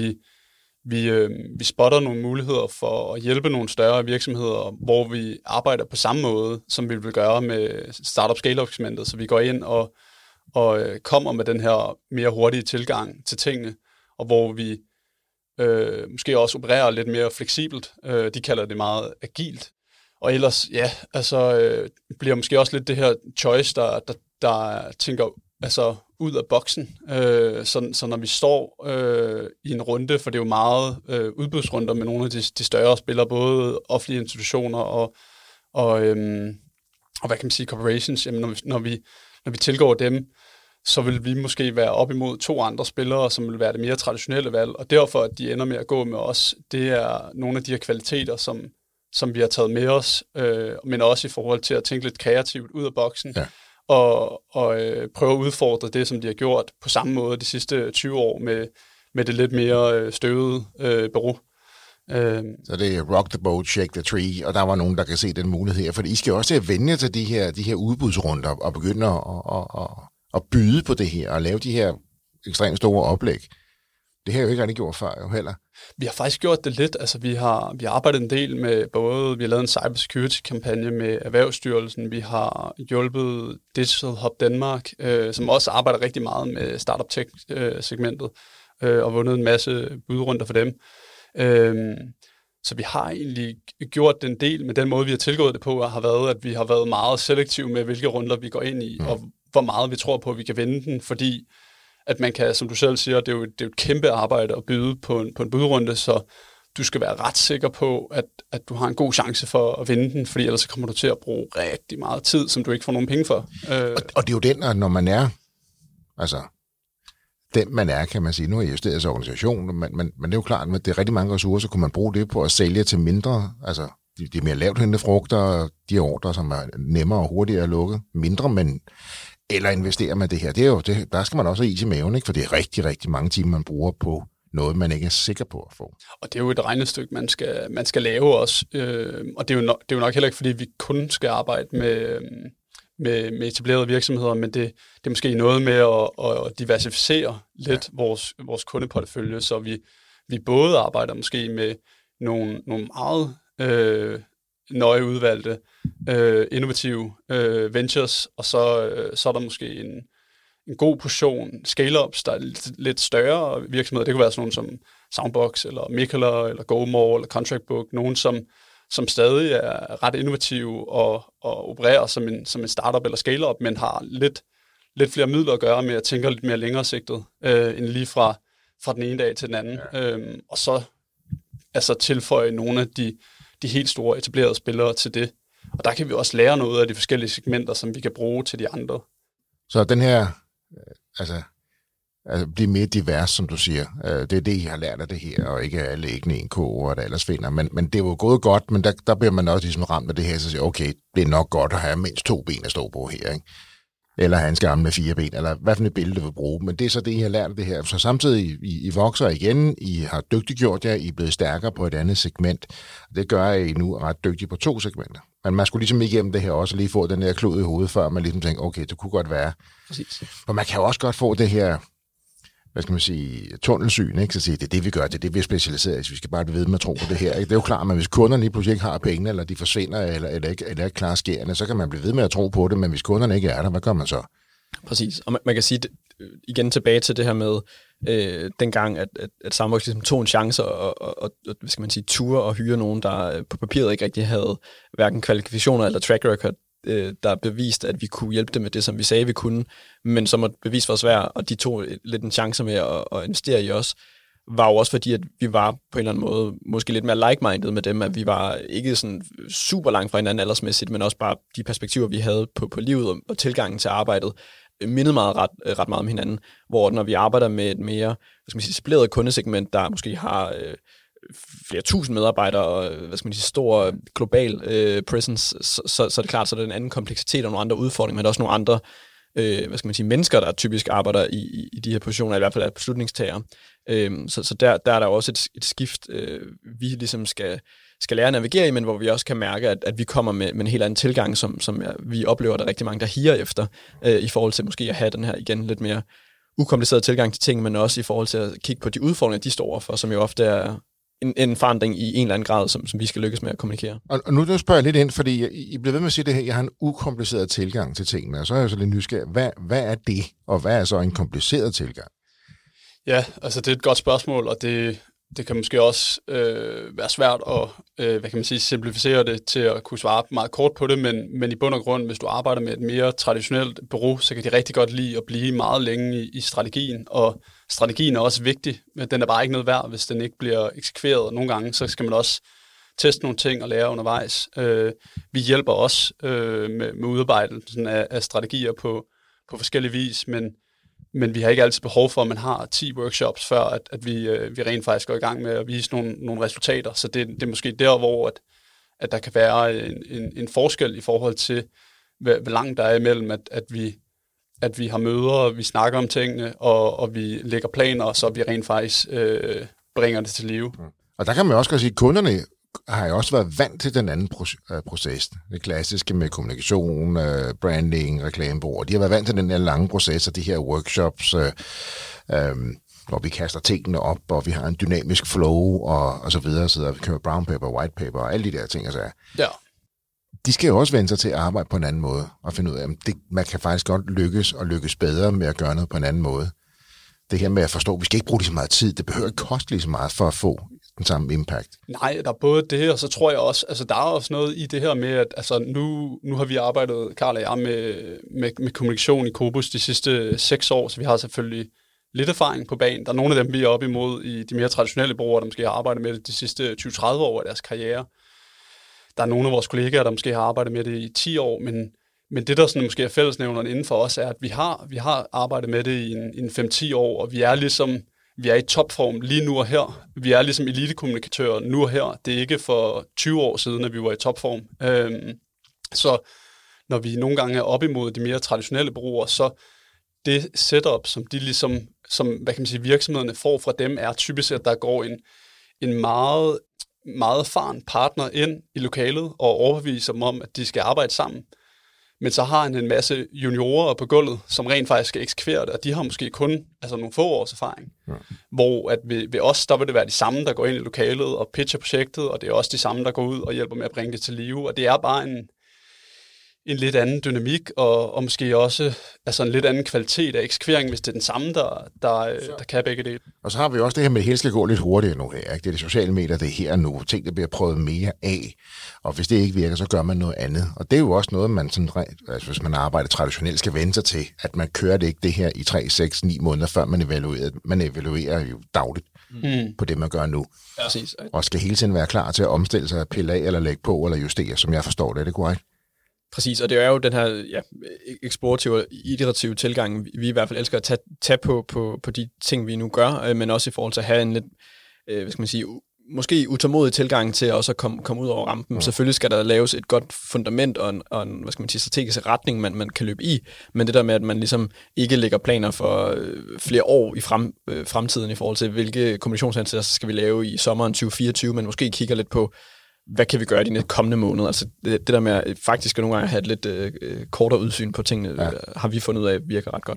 E: vi spotter nogle muligheder for at hjælpe nogle større virksomheder, hvor vi arbejder på samme måde, som vi vil gøre med Startup Scale-Up-segmentet. Så vi går ind og kommer med den her mere hurtige tilgang til tingene, og hvor vi måske også opererer lidt mere fleksibelt. De kalder det meget agilt. Og ellers, ja, altså bliver måske også lidt det her choice, der tænker altså ud af boksen. Så når vi står i en runde, for det er jo meget udbudsrunder med nogle af de større spillere, både offentlige institutioner og hvad kan man sige, corporations, jamen når vi tilgår dem, så vil vi måske være op imod 2 andre spillere, som vil være det mere traditionelle valg, og derfor, at de ender med at gå med os, det er nogle af de her kvaliteter, som vi har taget med os, men også i forhold til at tænke lidt kreativt ud af boksen, ja. og prøve at udfordre det, som de har gjort på samme måde de sidste 20 år med det lidt mere støvede bureau.
A: Så det er rock the boat, shake the tree, og der var nogen, der kan se den mulighed her, for I skal også til at vende til de her udbudsrunder og begynde at byde på det her, og lave de her ekstremt store oplæg. Det har jeg jo ikke rigtig gjort før jo heller.
E: Vi har faktisk gjort det lidt. Altså, vi har arbejdet en del med både, vi har lavet en cybersecurity-kampagne med Erhvervsstyrelsen, vi har hjulpet Digital Hub Danmark, som også arbejder rigtig meget med startup tech-segmentet, og vundet en masse budrunder for dem. Så vi har egentlig gjort den del, men den måde, vi har tilgået det på, har været, at vi har været meget selektive med, hvilke runder vi går ind i, og hvor meget vi tror på, at vi kan vinde den, fordi at man kan, som du selv siger, det er jo et kæmpe arbejde at byde på en budrunde, så du skal være ret sikker på, at du har en god chance for at vinde den, fordi ellers kommer du til at bruge rigtig meget tid, som du ikke får nogen penge for.
A: Og det er jo den, at når man er, altså den man er, kan man sige, nu er justeret organisation, men det er jo klart, at det er rigtig mange ressourcer, kunne man bruge det på at sælge til mindre, altså de mere lavt hængende frugter, de ordre, som er nemmere og hurtigere at lukke, mindre, men eller investere med det her. Det er jo det, der skal man også have is i maven, ikke? For det er rigtig, rigtig mange timer, man bruger på noget, man ikke er sikker på at få. Og
E: det er jo et regnestykke, man skal lave også. Og det er jo nok heller ikke, fordi vi kun skal arbejde med etablerede virksomheder, men det er måske noget med at diversificere lidt vores kundeportefølje, så vi både arbejder måske med nogle meget nøje udvalgte, innovative ventures, og så er der måske en god portion scale-ups, der er lidt større virksomheder. Det kunne være sådan nogle som Soundbox, eller Mikkeller, eller GoMore, eller Contract Book, nogen som stadig er ret innovative og opererer som en startup eller scale-up, men har lidt flere midler at gøre med at tænke lidt mere længere sigtet, end lige fra den ene dag til den anden. Ja. Og så altså tilføje nogle af de helt store etablerede spillere til det. Og der kan vi også lære noget af de forskellige segmenter, som vi kan bruge til de andre.
A: Så den her, altså blive mere divers, som du siger, det er det, I har lært af det her, og ikke alle æggene i en ko, og der ellers finder. Men det er jo gået godt, men der bliver man også ligesom ramt af det her, så siger okay, det er nok godt at have mindst 2 ben at stå på her, ikke? Eller have en skærm med 4 ben, eller hvad for et billede du vil bruge. Men det er så det, I har lært af det her. Så samtidig, I vokser igen, I har dygtiggjort jer, I er blevet stærkere på et andet segment. Det gør, at I nu er ret dygtige på 2 segmenter. Men man skulle ligesom igennem det her også lige få den der klud i hovedet, før man ligesom tænker, okay, det kunne godt være.
E: Præcis.
A: For man kan jo også godt få det her, hvad skal man sige, tunnelsyn, ikke? Så sige, det er det, vi gør, det er det, vi er specialiseret i, vi skal bare blive ved med at tro på det her, ikke? Det er jo klart, at hvis kunderne lige pludselig ikke har pengene, eller de forsvinder, eller ikke klarer skærene, så kan man blive ved med at tro på det, men hvis kunderne ikke er der, hvad gør man så?
B: Præcis, og man kan sige, igen tilbage til det her med, dengang, at Soundbox ligesom tog en chance, og hvad skal man sige, ture og hyre nogen, der på papiret ikke rigtig havde hverken kvalifikationer eller track record, der beviste, at vi kunne hjælpe dem med det, som vi sagde, vi kunne, men som måtte bevise for os værd, og de tog lidt en chance med at investere i os, var jo også fordi, at vi var på en eller anden måde måske lidt mere like-minded med dem, at vi var ikke sådan super langt fra hinanden aldersmæssigt, men også bare de perspektiver, vi havde på livet og tilgangen til arbejdet, mindede meget ret meget om hinanden, hvor når vi arbejder med et mere, hvad skal man sige, etableret kundesegment, der måske har flere tusind medarbejdere og hvad skal man sige, stor global presence, så er det klart, så er der en anden kompleksitet og nogle andre udfordringer, men der er også nogle andre hvad skal man sige, mennesker, der typisk arbejder i de her positioner, i hvert fald er beslutningstagere. Så der er der også et skift, vi ligesom skal skal lære at navigere i, men hvor vi også kan mærke, at vi kommer med en helt anden tilgang, som vi oplever, der er rigtig mange, der higer efter, i forhold til måske at have den her igen lidt mere ukompliceret tilgang til ting, men også i forhold til at kigge på de udfordringer, de står overfor, som jo ofte er en forandring i en eller anden grad, som vi skal lykkes med at kommunikere.
A: Og nu spørger jeg lidt ind, fordi I bliver ved med at sige det her, jeg har en ukompliceret tilgang til tingene, og så er jeg så lidt nysgerrig. Hvad er det, og hvad er så en kompliceret tilgang?
E: Ja, altså det er et godt spørgsmål, og det kan måske også være svært at simplificere det til at kunne svare meget kort på det, men i bund og grund, hvis du arbejder med et mere traditionelt bureau, så kan de rigtig godt lide at blive meget længe i strategien, og strategien er også vigtig, men den er bare ikke noget værd, hvis den ikke bliver eksekveret. Nogle gange, så skal man også teste nogle ting og lære undervejs. Vi hjælper også med udarbejdelsen af strategier på forskellige vis, men vi har ikke altid behov for, at man har 10 workshops, før at vi rent faktisk går i gang med at vise nogle resultater. Så det er måske der, hvor at der kan være en forskel i forhold til, hvor langt der er imellem, at vi har møder, og vi snakker om tingene, og vi lægger planer, så vi rent faktisk bringer det til live.
A: Og der kan man også godt sige, at kunderne har jo også været vant til den anden proces. Det klassiske med kommunikation, branding, reklamebureauer. De har været vant til den her lange proces, og de her workshops, hvor vi kaster tingene op, og vi har en dynamisk flow, og så videre, så vi kører brown paper, white paper, og alle de der ting. Altså.
E: Ja.
A: De skal jo også vende sig til at arbejde på en anden måde, og finde ud af, at man kan faktisk godt lykkes bedre med at gøre noget på en anden måde. Det her med at forstå, at vi skal ikke bruge lige så meget tid, det behøver ikke koste lige så meget for at få den samme impact.
E: Nej, der er både det, og så tror jeg også, altså der er også noget i det her med, at altså, nu har vi arbejdet, Carl og jeg, med kommunikation i Cobus de sidste 6 år, så vi har selvfølgelig lidt erfaring på banen. Der er nogle af dem, vi er op imod i de mere traditionelle brugere, der måske har arbejdet med det de sidste 20-30 år af deres karriere. Der er nogle af vores kollegaer, der måske har arbejdet med det i 10 år, men det, der sådan måske er fællesnævneren inden for os, er, at vi har arbejdet med det i en 5-10 år, og vi er i topform lige nu og her. Vi er ligesom elitekommunikatører nu og her. Det er ikke for 20 år siden, at vi var i topform. Så når vi nogle gange er op imod de mere traditionelle brugere, så det setup, som de ligesom, hvad kan man sige, virksomhederne får fra dem, er typisk, at der går en meget, meget erfaren partner ind i lokalet og overbeviser dem om, at de skal arbejde sammen. Men så har han en masse juniorer på gulvet, som rent faktisk skal eksekvere det, og de har måske kun nogle få års erfaring. Ja. Hvor at ved os, der vil det være de samme, der går ind i lokalet og pitcher projektet, og det er også de samme, der går ud og hjælper med at bringe det til live. Og det er bare en lidt anden dynamik, og måske også en lidt anden kvalitet af eksekvering, hvis det er den samme, der kan begge dele.
A: Og så har vi også det her med, at det hele skal gå lidt hurtigere nu her. Ikke? Det er de sociale medier, det er her nu. Ting, der bliver prøvet mere af. Og hvis det ikke virker, så gør man noget andet. Og det er jo også noget, man sådan, hvis man arbejder traditionelt, skal vende sig til, at man kører det ikke det her i 3, 6, 9 måneder, før man evaluerer. Man evaluerer jo dagligt på det, man gør nu.
B: Ja, præcis.
A: Og skal hele tiden være klar til at omstille sig, pille af, eller lægge på, eller justere, som jeg forstår det. Er det korrekt?
B: Præcis, og det er jo den her eksplorative og iterative tilgang, vi i hvert fald elsker at tage på de ting, vi nu gør, men også i forhold til at have en lidt, hvad skal man sige, måske utålmodig tilgang til også at komme ud over rampen. Ja. Selvfølgelig skal der laves et godt fundament og en hvad skal man sige, strategisk retning, man kan løbe i, men det der med, at man ligesom ikke lægger planer for flere år i fremtiden i forhold til, hvilke kommunikationsindsatser skal vi lave i sommeren 2024, men måske kigger lidt på, hvad kan vi gøre de kommende måneder? Altså det der med at faktisk nogle gange have et lidt kortere udsyn på tingene, har vi fundet ud af, virker ret godt.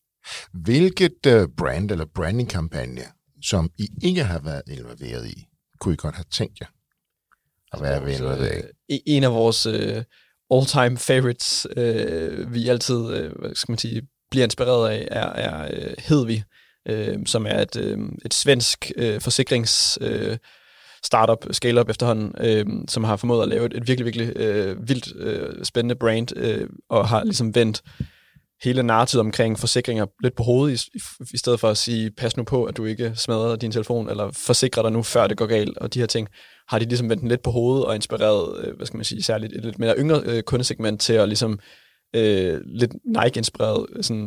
A: Hvilket brand eller branding-kampagne, som I ikke har været involveret i, kunne I godt have tænkt jer at være involveret i?
B: En af vores all-time favorites, vi altid hvad skal man sige, bliver inspireret af, er Hedvig, som er et svensk forsikrings startup, scale-up efterhånden, som har formået at lave et virkelig, virkelig vildt spændende brand, og har ligesom vendt hele narrativet omkring forsikringer lidt på hovedet, i stedet for at sige, pas nu på, at du ikke smadrer din telefon, eller forsikrer dig nu, før det går galt, og de her ting, har de ligesom vendt den lidt på hovedet, og inspireret, hvad skal man sige, særligt et lidt mere yngre kundesegment til at ligesom lidt Nike-inspireret, sådan,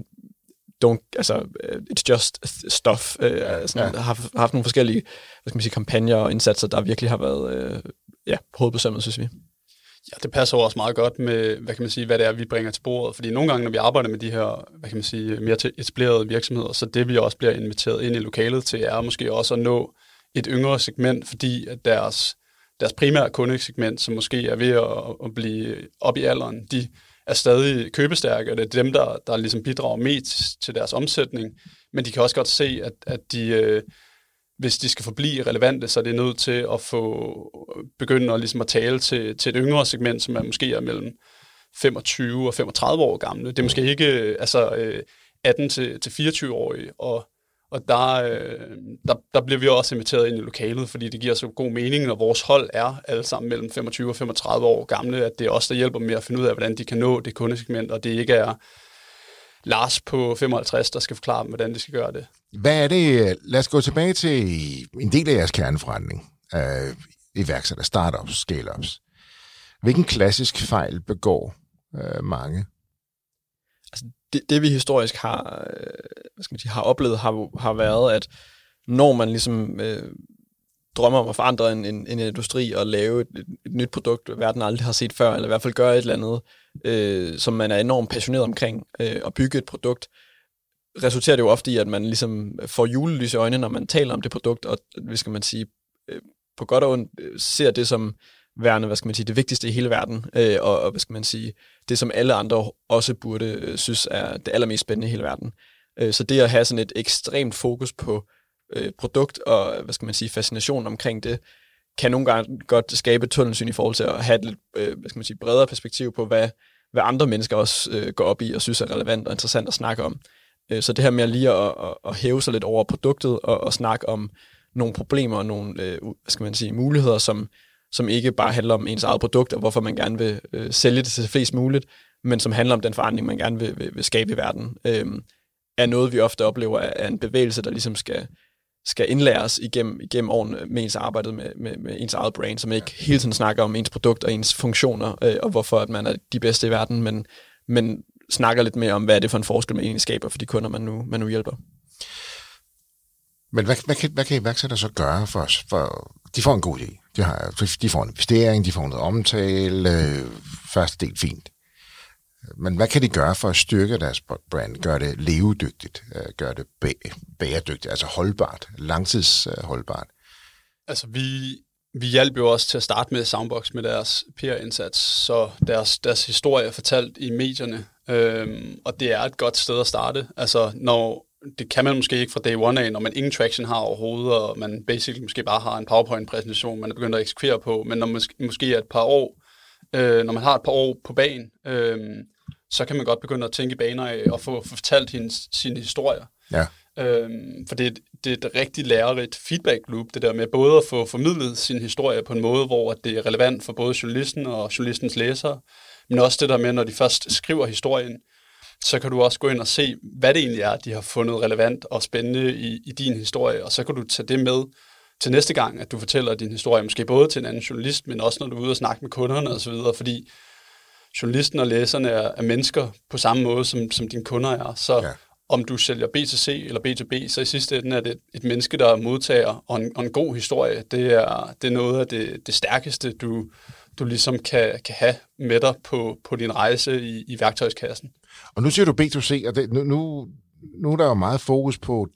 B: it's just stuff, har haft nogle forskellige, hvad skal man sige, kampagner og indsatser, der virkelig har været hovedbesømmet, synes vi.
E: Ja, det passer også meget godt med, hvad kan man sige, hvad det er, vi bringer til bordet. Fordi nogle gange, når vi arbejder med de her, hvad kan man sige, mere etablerede virksomheder, så det vi også bliver inviteret ind i lokalet til, er måske også at nå et yngre segment, fordi at deres primære kundesegment, som måske er ved at blive op i alderen, de er stadig købestærke, og det er dem, der ligesom bidrager mest til deres omsætning. Men de kan også godt se, at de, hvis de skal forblive relevante, så er det nødt til at begynde at, ligesom at tale til et yngre segment, som måske er mellem 25 og 35 år gamle. Det er måske ikke 18 til 24-årige, og der bliver vi også inviteret ind i lokalet, fordi det giver så god mening, når vores hold er alle sammen mellem 25 og 35 år gamle, at det er os, der hjælper med at finde ud af, hvordan de kan nå det kundesegment, og det ikke er Lars på 55, der skal forklare dem, hvordan de skal gøre det.
A: Hvad er det? Lad os gå tilbage til en del af jeres kerneforretning. Iværksætter, startups, scale-ups. Hvilken klassisk fejl begår mange?
B: Altså det vi historisk har, har oplevet, har været, at når man ligesom drømmer om at forandre en industri og lave et nyt produkt, verden aldrig har set før, eller i hvert fald gøre et eller andet, som man er enormt passioneret omkring, at bygge et produkt, resulterer det jo ofte i, at man ligesom får julelys i øjnene, når man taler om det produkt, og på godt og ondt ser det som værende, det vigtigste i hele verden, og det, som alle andre også burde synes er det allermest spændende i hele verden. Så det at have sådan et ekstremt fokus på produkt og, fascination omkring det, kan nogle gange godt skabe et tunnelsyn i forhold til at have et lidt, bredere perspektiv på, hvad andre mennesker også går op i og synes er relevant og interessant at snakke om. Så det her med lige at hæve sig lidt over produktet og snakke om nogle problemer og nogle, muligheder, som ikke bare handler om ens eget produkt, og hvorfor man gerne vil sælge det til flest muligt, men som handler om den forandring, man gerne vil skabe i verden, er noget, vi ofte oplever er en bevægelse, der ligesom skal indlæres igennem årene med ens arbejde med ens eget brand, som ikke hele tiden snakker om ens produkt og ens funktioner, og hvorfor at man er de bedste i verden, men snakker lidt mere om, hvad er det for en forskel, man egentlig skaber for de kunder, man nu hjælper.
A: Men hvad kan iværksættere så gøre for de får en god idé. De får en investering, de får noget omtale, første del fint. Men hvad kan de gøre for at styrke deres brand, gøre det levedygtigt, gøre det bæredygtigt, altså holdbart, langtidsholdbart?
E: Altså vi hjælper jo også til at starte med Soundbox med deres PR-indsats, så deres historie er fortalt i medierne, og det er et godt sted at starte. Altså det kan man måske ikke fra day one af, når man ingen traction har overhovedet, og man basically måske bare har en PowerPoint-præsentation, man er begyndt at eksekvere på, men når man måske er et par år, når man har et par år på banen, så kan man godt begynde at tænke i baner af og få fortalt sine historier.
A: Ja.
E: For det er et rigtig lærerigt feedback loop, det der med både at få formidlet sin historie på en måde, hvor det er relevant for både journalisten og journalistens læsere, men også det der med, når de først skriver historien, så kan du også gå ind og se, hvad det egentlig er, de har fundet relevant og spændende i din historie, og så kan du tage det med til næste gang, at du fortæller din historie, måske både til en anden journalist, men også når du er ude og snakke med kunderne osv., fordi journalisten og læserne er mennesker på samme måde, som dine kunder er. Så om du sælger B2C eller B2B, så i sidste ende er det et menneske, der er modtager, og en god historie, det er noget af det stærkeste, du ligesom kan have med dig på din rejse i værktøjskassen.
A: Og nu siger du B2C, og nu er der jo meget fokus på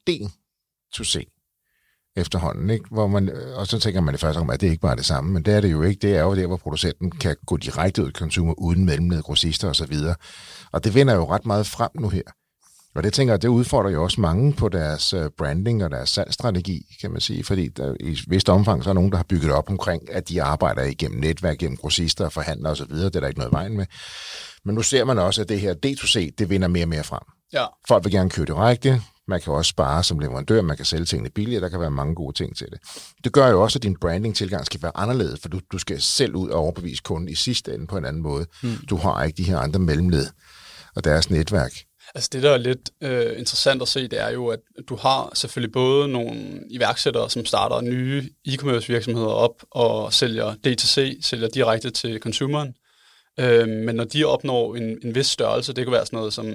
A: D2C efterhånden, ikke? Hvor man, og så tænker man det første om, at det ikke bare er det samme, men det er det jo ikke. Det er jo der, hvor producenten kan gå direkte ud til consumer uden mellemled, grossister og så videre. Og det vinder jo ret meget frem nu her. Og det tænker jeg, det udfordrer jo også mange på deres branding og deres salgsstrategi, kan man sige, fordi der, i vist omfang så er nogen, der har bygget op omkring, at de arbejder igennem netværk, gennem grossister og forhandlere og så videre. Det er der ikke noget vejen med. Men nu ser man også, at det her D2C, det vinder mere og mere frem. Ja. Folk vil gerne købe direkte. Man kan også spare som leverandør, man kan sælge tingene billigere, der kan være mange gode ting til det. Det gør jo også, at din branding-tilgang skal være anderledes, for du skal selv ud og overbevise kunden i sidste ende på en anden måde. Du har ikke de her andre mellemled og deres netværk.
E: Altså det, der er lidt interessant at se, det er jo, at du har selvfølgelig både nogle iværksættere, som starter nye e-commerce virksomheder op og sælger D2C, sælger direkte til consumeren. Men når de opnår en vis størrelse, det kan være sådan noget som,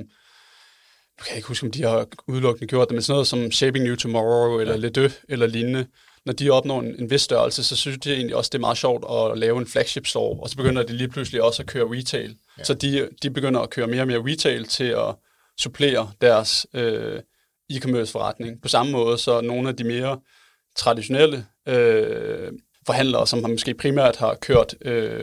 E: jeg kan ikke huske, om de har udelukkende gjort det, men sådan noget som Shaping New Tomorrow eller Ledø eller lignende, når de opnår en vis størrelse, så synes de egentlig også, det er meget sjovt at lave en flagship store, og så begynder de lige pludselig også at køre retail. Ja. Så de begynder at køre mere og mere retail til at supplere deres e-commerce forretning. På samme måde, så nogle af de mere traditionelle forhandlere, som måske primært har kørt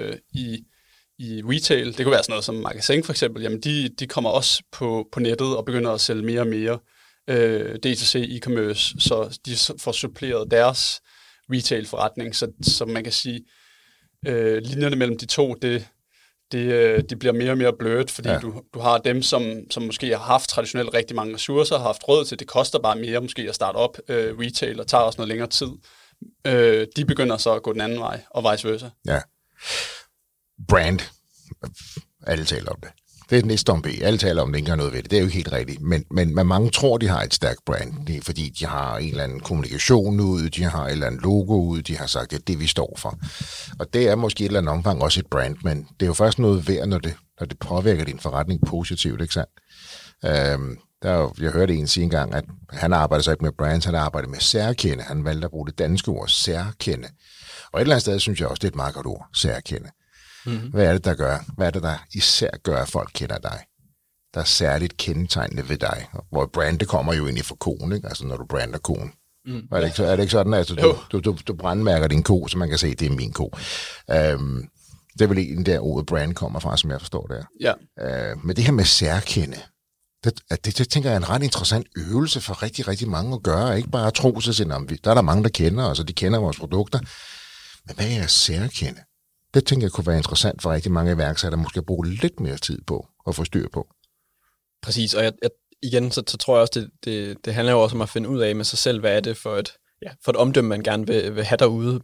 E: i retail. Det kunne være sådan noget som Magasin for eksempel. Jamen de kommer også på nettet og begynder at sælge mere og mere D2C e-commerce, så de får suppleret deres retail-forretning. Så man kan sige, linjerne mellem de to, det bliver mere og mere blødt, fordi du har dem, som måske har haft traditionelt rigtig mange ressourcer, har haft råd til, det koster bare mere måske at starte op retail, og tager også noget længere tid. De begynder så at gå den anden vej, og vice versa.
A: Ja. Brand. Alle taler om det. Det er den næste om B. Alle taler om det, ikke har noget ved det. Det er jo ikke helt rigtigt. Men mange tror, de har et stærkt brand. Det er fordi, de har en eller anden kommunikation ud, de har et eller andet logo ud, de har sagt, det er det, vi står for. Og det er måske et eller andet omfang også et brand, men det er jo først noget værd, når det påvirker din forretning positivt, ikke sandt? Jeg hørte en sige engang, at han arbejder så ikke med brands, han arbejder med særkende. Han valgte at bruge det danske ord, særkende. Og et eller andet sted synes jeg også, det er et meget godt ord, særkende. Mm-hmm. Hvad er det, der gør? Hvad er det, der især gør, at folk kender dig? Der er særligt kendetegnende ved dig. Hvor brand, kommer jo ind i for koen, ikke? Altså når du brander koen. Mm. Er det ikke sådan, at du brandmærker din ko, så man kan se, at det er min ko. Det er vel en der ordet brand kommer fra, som jeg forstår der.
E: Ja.
A: Men det her med særkende, det tænker jeg er en ret interessant øvelse for rigtig, rigtig mange at gøre. Ikke bare at tro sig selv om, der er der mange, der kender os, og de kender vores produkter. Men hvad er særkende? Det tænker jeg kunne være interessant for rigtig mange iværksættere, der måske bruge lidt mere tid på at få styr på.
B: Præcis, og igen, så tror jeg også, det handler jo også om at finde ud af med sig selv, hvad er det for et omdømme, man gerne vil have derude,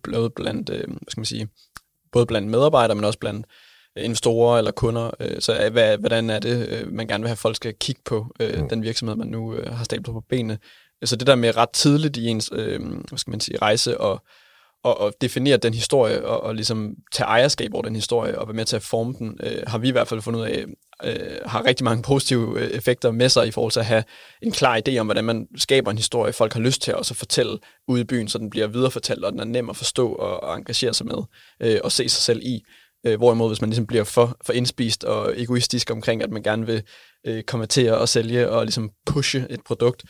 B: både blandt medarbejdere, men også blandt investorer eller kunder. Så hvordan er det, man gerne vil have, folk skal kigge på den virksomhed, man nu har stablet på benene. Så det der med ret tidligt i ens rejse og definere den historie, og ligesom tage ejerskab over den historie, og være med til at forme den, har vi i hvert fald fundet ud af, har rigtig mange positive effekter med sig, i forhold til at have en klar idé om, hvordan man skaber en historie, folk har lyst til at også fortælle ude i byen, så den bliver viderefortalt, og den er nem at forstå og engagere sig med, og se sig selv i. Hvorimod, hvis man ligesom bliver for indspist og egoistisk omkring, at man gerne vil konvertere og sælge og ligesom pushe et produkt,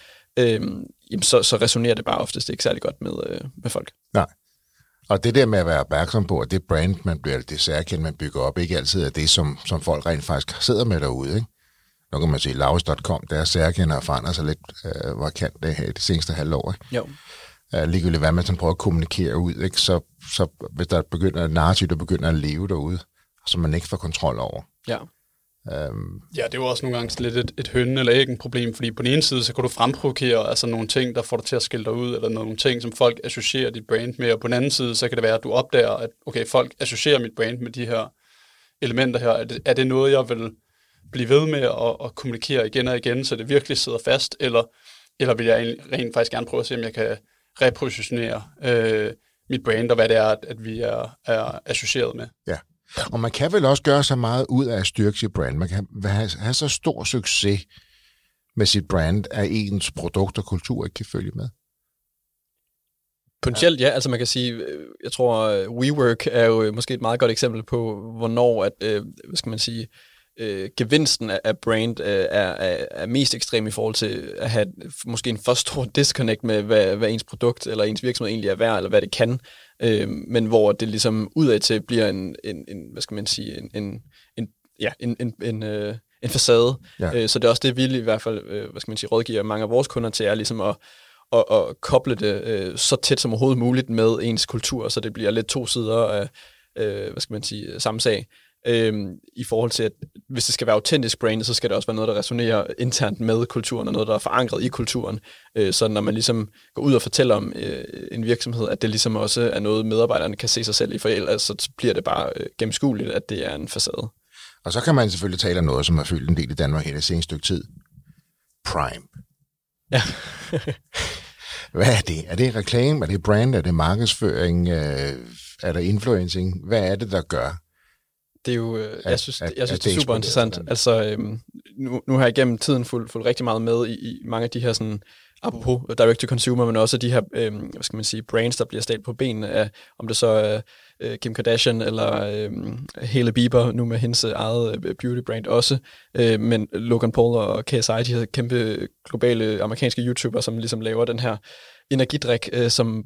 B: så resonerer det bare oftest ikke særlig godt med folk.
A: Nej. Og det der med at være opmærksom på, at det brand, det særkende, man bygger op, ikke altid er det, som folk rent faktisk sidder med derude, ikke? Nu kan man sige, Laus.com, der er særkende og forandrer sig lidt, hvor kan det have det seneste halvår, ikke?
B: Jo.
A: Ligegyldigt hvad man sådan prøver at kommunikere ud, ikke? Så hvis der begynder et narrativ, der begynder at leve derude, som man ikke får kontrol over.
B: Ja.
E: Ja, det er jo også nogle gange lidt et hønne eller ikke en problem, fordi på den ene side, så kan du fremprovokere altså nogle ting, der får dig til at skille dig ud, eller nogle ting, som folk associerer dit brand med, og på den anden side, så kan det være, at du opdager, at okay, folk associerer mit brand med de her elementer her. Er det noget, jeg vil blive ved med at kommunikere igen og igen, så det virkelig sidder fast, eller vil jeg rent faktisk gerne prøve at se, om jeg kan repositionere mit brand, og hvad det er, at vi er associeret med.
A: Ja. Og man kan vel også gøre så meget ud af at styrke sit brand. Man kan have så stor succes med sit brand, at ens produkt og kultur ikke kan følge med.
B: Potentielt, ja. Altså man kan sige, jeg tror, WeWork er jo måske et meget godt eksempel på, hvornår at, gevinsten af brand er mest ekstrem i forhold til at have måske en for stor disconnect med, hvad ens produkt eller ens virksomhed egentlig er værd, eller hvad det kan. Men hvor det ligesom udad til bliver en facade. Ja. Så det er også det, vi i hvert fald rådgiver mange af vores kunder til, er ligesom at koble det så tæt som overhovedet muligt med ens kultur, så det bliver lidt to sider af samme sag. I forhold til, at hvis det skal være autentisk brand, så skal det også være noget, der resonerer internt med kulturen, og noget, der er forankret i kulturen. Så når man ligesom går ud og fortæller om en virksomhed, at det ligesom også er noget, medarbejderne kan se sig selv i, for ellers så bliver det bare gennemskueligt, at det er en facade.
A: Og så kan man selvfølgelig tale om noget, som har fyldt en del i Danmark hele det seneste stykke tid. Prime.
B: Ja.
A: Hvad er det? Er det reklame? Er det brand? Er det markedsføring? Er der influencing? Hvad er det, der gør?
B: Det er jo, jeg synes, det er super interessant. Altså, nu har jeg igennem tiden fulgt rigtig meget med i mange af de her sådan, apropos direct to consumer, men også de her, brands, der bliver stablet på benene af, om det så er Kim Kardashian eller Hailey Bieber, nu med hendes eget beauty brand også, men Logan Paul og KSI, de her kæmpe globale amerikanske YouTubere, som ligesom laver den her energidrik, som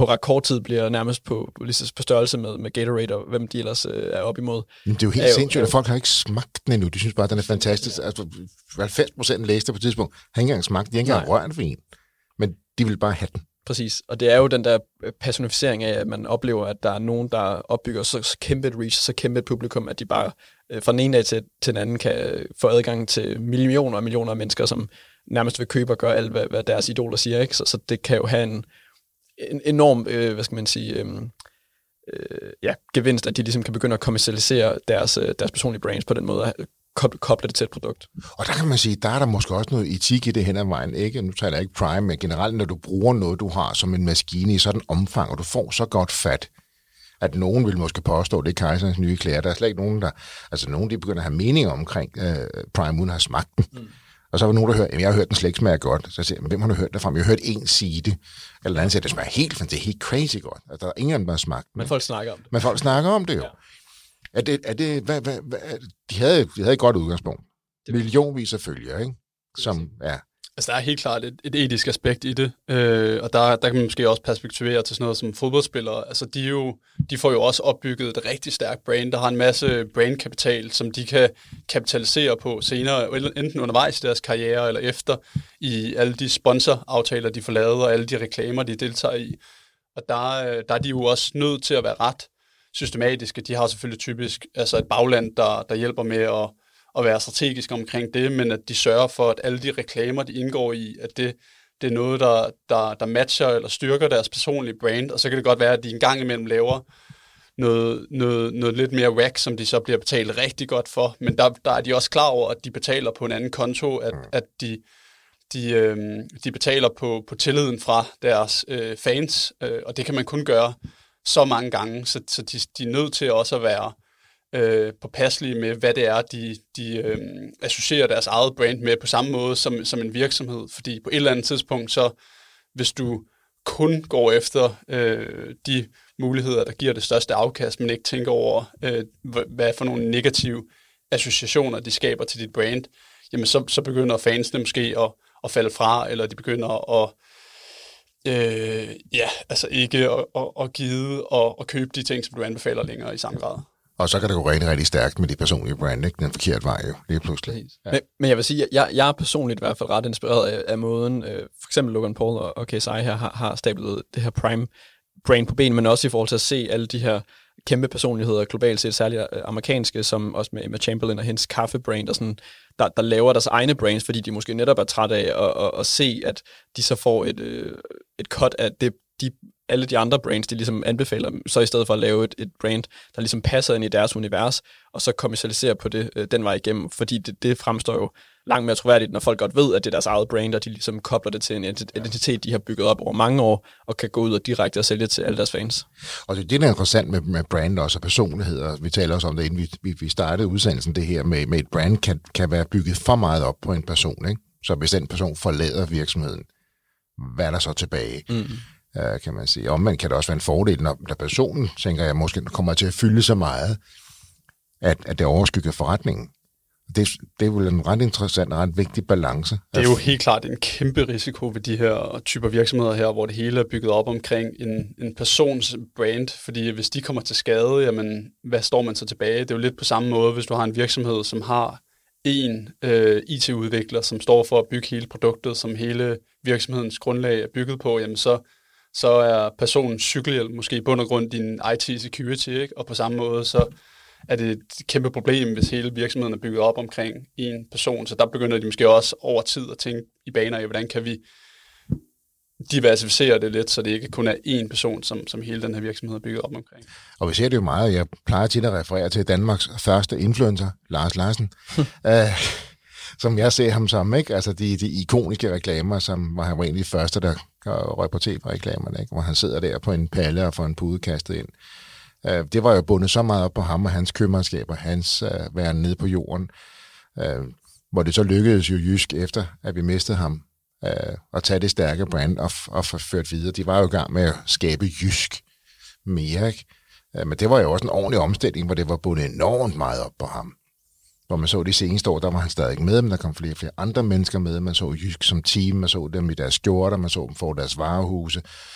B: på rekordtid bliver nærmest på størrelse med Gatorade og hvem de ellers er op imod.
A: Men det er jo helt sindssygt, at folk har ikke smagt den endnu. De synes bare, at den er fantastisk. Ja. Altså, 90% læste på et tidspunkt har ikke engang smagt, de har ikke engang rørt ved en. Men de vil bare have den.
B: Præcis, og det er jo den der personificering af, at man oplever, at der er nogen, der opbygger så kæmpe et reach, så kæmpe et publikum, at de bare fra den ene dag til den anden kan få adgang til millioner og millioner af mennesker, som nærmest vil købe og gøre alt, hvad deres idoler siger. Ikke? Så det kan jo have en enorm, hvad skal man sige, gevinst, at de ligesom kan begynde at kommercialisere deres personlige brands på den måde, koble det til et produkt.
A: Og der kan man sige, der er der måske også noget etik i det hen ad vejen, ikke? Nu taler jeg ikke Prime, men generelt, når du bruger noget, du har som en maskine i sådan omfang, og du får så godt fat, at nogen vil måske påstå, det er kejserens nye klæder. Der er slet ikke nogen, nogen de begynder at have meninger omkring Prime, uden at have smagt den. Mm. Og så var nogen, der hørte, jeg har hørt, den slet ikke smager godt. Så jeg siger, hvem har du hørt det fra? Jeg har hørt en sige det. Eller anden siger, det smager helt, det er helt crazy godt. Altså, der er ingen, der har smagt den.
B: Men folk snakker om det.
A: Men folk snakker om det jo. Ja. De havde et godt udgangspunkt. Millionvis af følgere, ikke? Som, ja.
E: Altså, der er helt klart et etisk aspekt i det, og der kan man måske også perspektivere til sådan noget som fodboldspillere. Altså, de får jo også opbygget et rigtig stærkt brand, der har en masse brandkapital, som de kan kapitalisere på senere, enten undervejs i deres karriere eller efter, i alle de sponsoraftaler, de får lavet, og alle de reklamer, de deltager i. Og der er de jo også nødt til at være ret systematiske. De har selvfølgelig typisk altså et bagland, der hjælper med at være strategisk omkring det, men at de sørger for, at alle de reklamer, de indgår i, at det er noget, der matcher eller styrker deres personlige brand, og så kan det godt være, at de en gang imellem laver noget lidt mere whack, som de så bliver betalt rigtig godt for, men der er de også klar over, at de betaler på en anden konto, at de betaler på tilliden fra deres fans, og det kan man kun gøre så mange gange, så de er nødt til også at være påpasselige med, hvad det er, de associerer deres eget brand med på samme måde som en virksomhed. Fordi på et eller andet tidspunkt, så hvis du kun går efter de muligheder, der giver det største afkast, men ikke tænker over, hvad for nogle negative associationer, de skaber til dit brand, jamen så begynder fansene måske at falde fra, eller de begynder at ikke at give og købe de ting, som du anbefaler længere i samme grad.
A: Og så kan det gå rigtig, rigtig stærkt med de personlige brand, ikke? Den forkerte vej jo, lige pludselig.
B: Ja. Men jeg vil sige, at jeg er personligt i hvert fald ret inspireret af måden, for eksempel Logan Paul og KSI her har stablet det her Prime brand på ben, men også i forhold til at se alle de her kæmpe personligheder globalt set, særligt amerikanske, som også med Chamberlain og hendes kaffebrand, og sådan, der laver deres egne brands, fordi de måske netop er trætte af at se, at de så får et cut af alle de andre brands, de ligesom anbefaler, så i stedet for at lave et brand, der ligesom passer ind i deres univers, og så kommercialisere på det den vej igennem, fordi det fremstår jo langt mere troværdigt, når folk godt ved, at det er deres eget brand, og de ligesom kobler det til en identitet, de har bygget op over mange år, og kan gå ud og direkte og sælge til alle deres fans.
A: Og det er interessant med brand også, og personligheder. Vi taler også om det, inden vi startede udsendelsen, det her med et brand kan være bygget for meget op på en person, ikke? Så hvis den person forlader virksomheden, hvad er der så tilbage? Kan man sige. Omvendt kan det også være en fordel, når personen, tænker jeg, måske kommer til at fylde så meget, at det overskygger forretningen. Det er jo en ret interessant og ret vigtig balance.
E: Det er jo helt klart en kæmpe risiko ved de her typer virksomheder her, hvor det hele er bygget op omkring en persons brand, fordi hvis de kommer til skade, jamen, hvad står man så tilbage? Det er jo lidt på samme måde, hvis du har en virksomhed, som har en IT-udvikler, som står for at bygge hele produktet, som hele virksomhedens grundlag er bygget på, jamen så er personens cykelhjelm måske i bund og grund din IT-security, ikke? Og på samme måde, så er det et kæmpe problem, hvis hele virksomheden er bygget op omkring en person. Så der begynder de måske også over tid at tænke i baner af, hvordan kan vi diversificere det lidt, så det ikke kun er én person, som hele den her virksomhed er bygget op omkring.
A: Og vi ser det jo meget. Jeg plejer tit at referere til Danmarks første influencer, Lars Larsen, som jeg ser ham som, ikke? Altså de ikoniske reklamer, som var han var en af de første, der røg på tv-reklamerne, ikke? Hvor han sidder der på en palle og får en pude kastet ind. Det var jo bundet så meget op på ham og hans købmandskaber, hans væren nede på jorden, hvor det så lykkedes jo Jysk, efter at vi mistede ham, at tage det stærke brand og ført videre. De var jo i gang med at skabe Jysk mere, ikke? Men det var jo også en ordentlig omstilling, hvor det var bundet enormt meget op på ham. Hvor man så de seneste år, der var han stadig med, men der kom flere og flere andre mennesker med. Man så Jysk som team, man så dem i deres skjorter, man så dem få deres varehuse.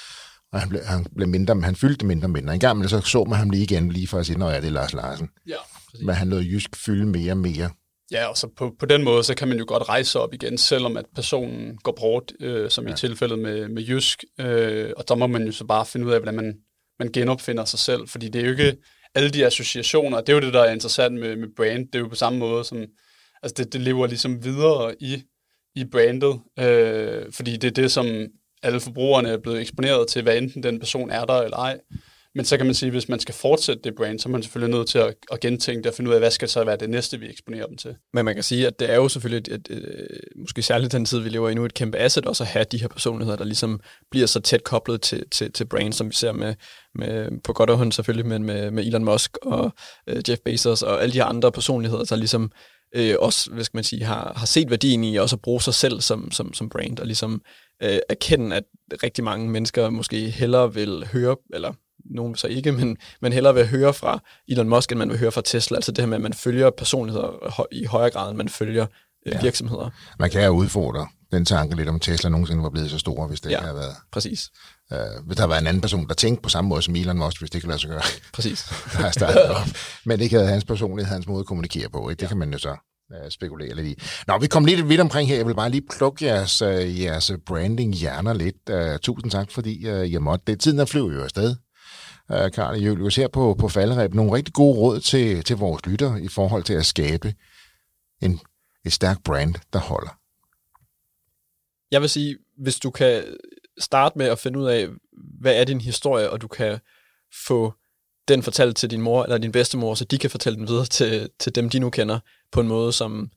A: og han blev mindre, men han fyldte mindre. En gang så man ham lige igen, lige for at sige, nå ja, det er Lars Larsen.
E: Ja, præcis.
A: Men han lod Jysk fylde mere og mere.
E: Ja, og så på den måde, så kan man jo godt rejse op igen, selvom at personen går bort, som i tilfældet med Jysk. Og der må man jo så bare finde ud af, hvordan man genopfinder sig selv, fordi det er jo ikke alle de associationer, det er jo det, der er interessant med brand, det er jo på samme måde som, altså det lever ligesom videre i brandet, fordi det er det, som alle forbrugerne er blevet eksponeret til, hvad enten den person er der eller ej. Men så kan man sige, at hvis man skal fortsætte det brand, så er man selvfølgelig nødt til at gentænke det og finde ud af, hvad skal så være det næste, vi eksponerer dem til.
B: Men man kan sige, at det er jo selvfølgelig, måske særligt den tid, vi lever i nu, et kæmpe asset også at have de her personligheder, der ligesom bliver så tæt koblet til brand, som vi ser med på godt og ondt selvfølgelig, men med Elon Musk og Jeff Bezos og alle de her andre personligheder, der ligesom også, hvad skal man sige, har set værdien i også at bruge sig selv som brand, og ligesom erkende, at rigtig mange mennesker måske hellere vil høre, eller nogen så ikke, men hellere vil høre fra Elon Musk, end man vil høre fra Tesla. Altså det her med, at man følger personligheder i højere grad, end man følger virksomheder. Man
A: kan jo udfordre den tanke lidt, om Tesla nogensinde var blevet så stor, hvis det ikke havde været.
B: Præcis.
A: Hvis der var en anden person, der tænkte på samme måde som Elon Musk, hvis det ikke lade sig gøre.
B: Præcis.
A: Der er startet op. Men ikke havde hans personlighed, hans måde at kommunikere på. Ikke? Det kan man jo så spekulere lidt i. Nå, vi kom lidt vidt omkring her. Jeg vil bare lige plukke jeres branding-hjerner lidt. Tusind tak, fordi I måtte. Det tiden, der flyver jo afsted. Carl Julius, her på falderæb. Nogle rigtig gode råd til vores lyttere i forhold til at skabe et stærkt brand, der holder.
B: Jeg vil sige, hvis du kan starte med at finde ud af, hvad er din historie, og du kan få den fortalt til din mor eller din bedstemor, så de kan fortælle den videre til dem, de nu kender, på en måde, som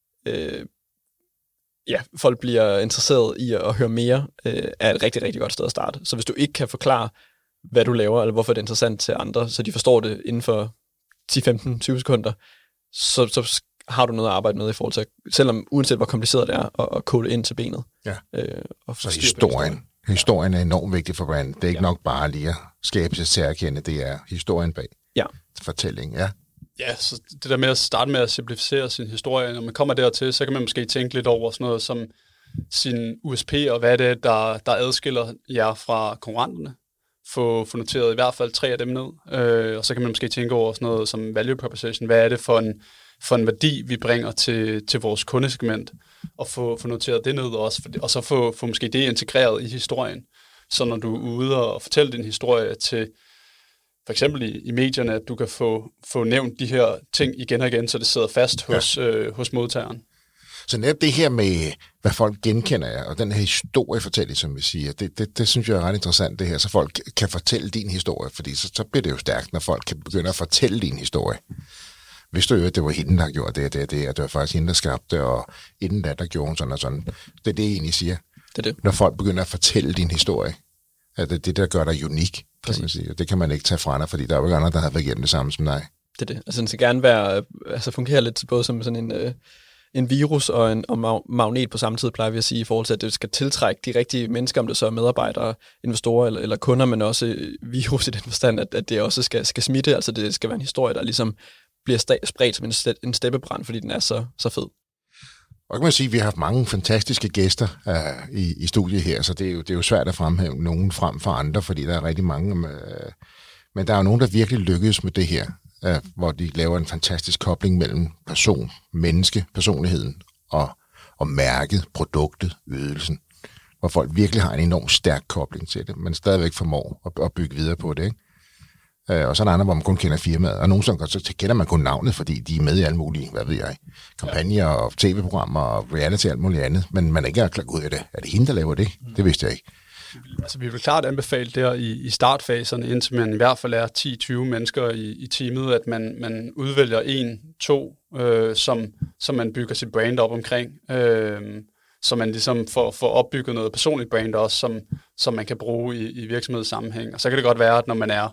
B: folk bliver interesseret i at høre mere, er et rigtig, rigtig godt sted at starte. Så hvis du ikke kan forklare, hvad du laver, eller hvorfor det er interessant til andre, så de forstår det inden for 10, 15, 20 sekunder, så har du noget at arbejde med i forhold til, selvom uanset hvor kompliceret det er, at kode ind til benet. Ja.
A: Så historien er enormt vigtig for brand. Det er ikke nok bare lige at skabe sig særkende, det er historien bag fortællingen. Ja.
E: Ja, så det der med at starte med at simplificere sin historie, når man kommer dertil, så kan man måske tænke lidt over sådan noget som sin USP, og hvad det er, der adskiller jer fra konkurrenterne. Få noteret i hvert fald 3 af dem ned, og så kan man måske tænke over sådan noget som value proposition. Hvad er det for en værdi, vi bringer til vores kundesegment, og få noteret det ned også, og så få måske det integreret i historien. Så når du er ude og fortælle din historie til, for eksempel i medierne, at du kan få nævnt de her ting igen og igen, så det sidder fast hos modtageren.
A: Så netop det her med, hvad folk genkender jer, og den her historiefortælling, som vi siger, det synes jeg er ret interessant, det her, så folk kan fortælle din historie, fordi så bliver det jo stærkt, når folk kan begynde at fortælle din historie. Hvis du jo, at det var hende, der gjorde det, og det var faktisk hende, der skabte, og inden da, der gjorde hun sådan og sådan. Det er det, jeg egentlig siger.
B: Det er det.
A: Når folk begynder at fortælle din historie, at det der gør dig unik, kan man sige. Og det kan man ikke tage fra dig, fordi der er jo andre, der har været igennem det samme som dig.
B: Det er det. Altså den skal gerne være, fungere lidt både som sådan en virus og en magnet på samme tid, plejer vi at sige, i forhold til, at det skal tiltrække de rigtige mennesker, om det så er medarbejdere, investorer eller kunder, men også virus i den forstand, at det også skal smitte, altså det skal være en historie, der ligesom bliver spredt som en steppebrand, fordi den er så fed.
A: Og kan man sige, at vi har haft mange fantastiske gæster i studiet her, så det er jo svært at fremhæve nogen frem for andre, fordi der er rigtig mange, men der er jo nogen, der virkelig lykkedes med det her, hvor de laver en fantastisk kobling mellem personligheden og mærket, produktet, ydelsen, hvor folk virkelig har en enormt stærk kobling til det, men stadigvæk formår at bygge videre på det, ikke? Og så er der andre, hvor man kun kender firmaet, og nogle så kender man kun navnet, fordi de er med i alle mulige, hvad ved jeg, kampagner og tv-programmer og reality og alt muligt andet, men man er ikke klar ud af det. Er det hende, der laver det? Det vidste jeg ikke.
E: Altså, vi vil klart anbefale der i startfaserne, indtil man i hvert fald er 10-20 mennesker i teamet, at man udvælger 1-2, som man bygger sit brand op omkring, så man ligesom får opbygget noget personligt brand også, som man kan bruge i virksomhedssammenhæng. Og så kan det godt være, at når man er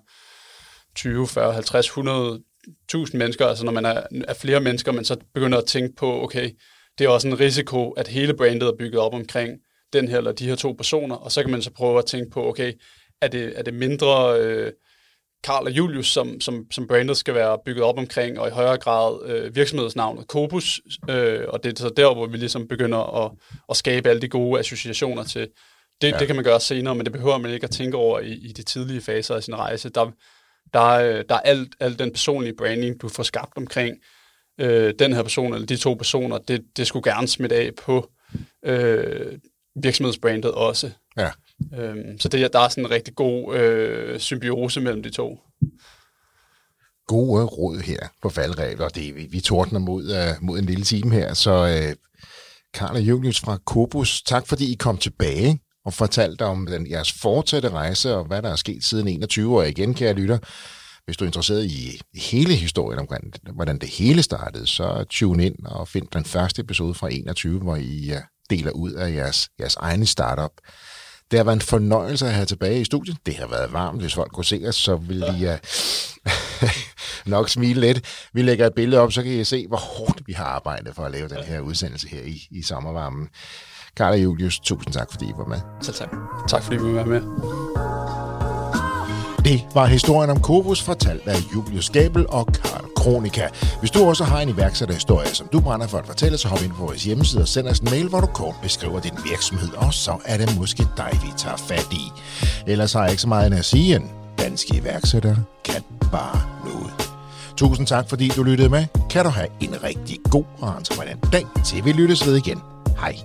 E: 20, 40, 50, 100.000 mennesker, altså når man er flere mennesker, man så begynder at tænke på, okay, det er også en risiko, at hele brandet er bygget op omkring den her eller de her 2 personer, og så kan man så prøve at tænke på, okay, er det mindre Carl og Julius, som brandet skal være bygget op omkring, og i højere grad virksomhedsnavnet Cobus, og det er så der, hvor vi ligesom begynder at skabe alle de gode associationer Det kan man gøre senere, men det behøver man ikke at tænke over i de tidlige faser af sin rejse. Der er alt den personlige branding, du får skabt omkring den her person, eller de to personer, det skulle gerne smitte af på virksomhedsbrandet også.
A: Ja.
E: Så der er sådan en rigtig god symbiose mellem de to.
A: Gode råd her på faldrebet, og vi tordner mod en lille time her, så Carl og Julius fra Cobus, tak fordi I kom tilbage og fortalte om jeres fortsatte rejse, og hvad der er sket siden 21 år igen, kære lytter. Hvis du er interesseret i hele historien omkring, hvordan det hele startede, så tune ind og find den første episode fra 21, hvor I deler ud af jeres egen startup. Det har været en fornøjelse at have tilbage i studiet. Det har været varmt. Hvis folk kunne se os, så vil de nok smile lidt. Vi lægger et billede op, så kan I se, hvor hårdt vi har arbejdet for at lave den her udsendelse her i sommervarmen. Carl og Julius, tusind tak, fordi I var med.
E: Selv tak. Tak, fordi vi var med.
A: Det var historien om Cobus, fortalt af Julius Gabel og Carl Kronika. Hvis du også har en iværksætterhistorie, som du brænder for at fortælle, så hop ind på vores hjemmeside og send os en mail, hvor du kort beskriver din virksomhed, og så er det måske dig, vi tager fat i. Ellers har jeg ikke så meget end at sige, en danske iværksætter kan bare noget. Tusind tak, fordi du lyttede med. Kan du have en rigtig god og entreprenant dag, til vi lyttes ved igen. Hej.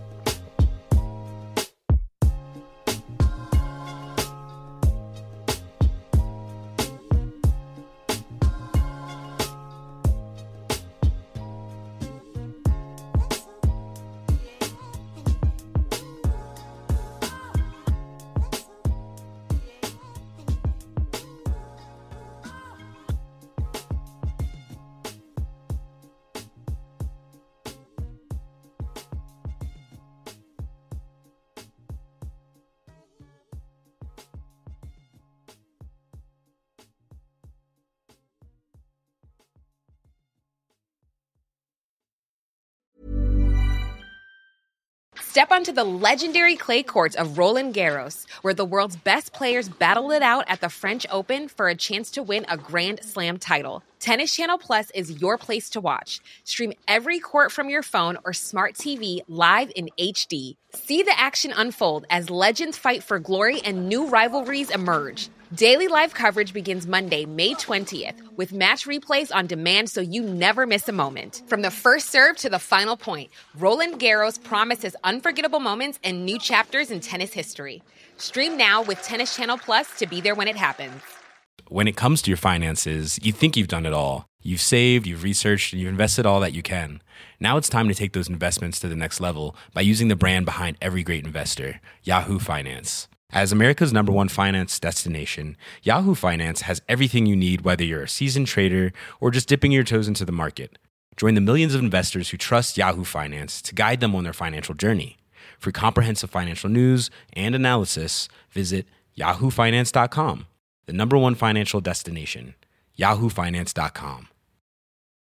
F: Step onto the legendary clay courts of Roland Garros, where the world's best players battle it out at the French Open for a chance to win a Grand Slam title. Tennis Channel Plus is your place to watch. Stream every court from your phone or smart TV live in HD. See the action unfold as legends fight for glory and new rivalries emerge. Daily live coverage begins Monday, May 20th, with match replays on demand so you never miss a moment. From the first serve to the final point, Roland Garros promises unforgettable moments and new chapters in tennis history. Stream now with Tennis Channel Plus to be there when it happens.
C: When it comes to your finances, you think you've done it all. You've saved, you've researched, and you've invested all that you can. Now it's time to take those investments to the next level by using the brand behind every great investor, Yahoo Finance. As America's #1 finance destination, Yahoo Finance has everything you need, whether you're a seasoned trader or just dipping your toes into the market. Join the millions of investors who trust Yahoo Finance to guide them on their financial journey. For comprehensive financial news and analysis, visit yahoofinance.com, the #1 financial destination, yahoofinance.com.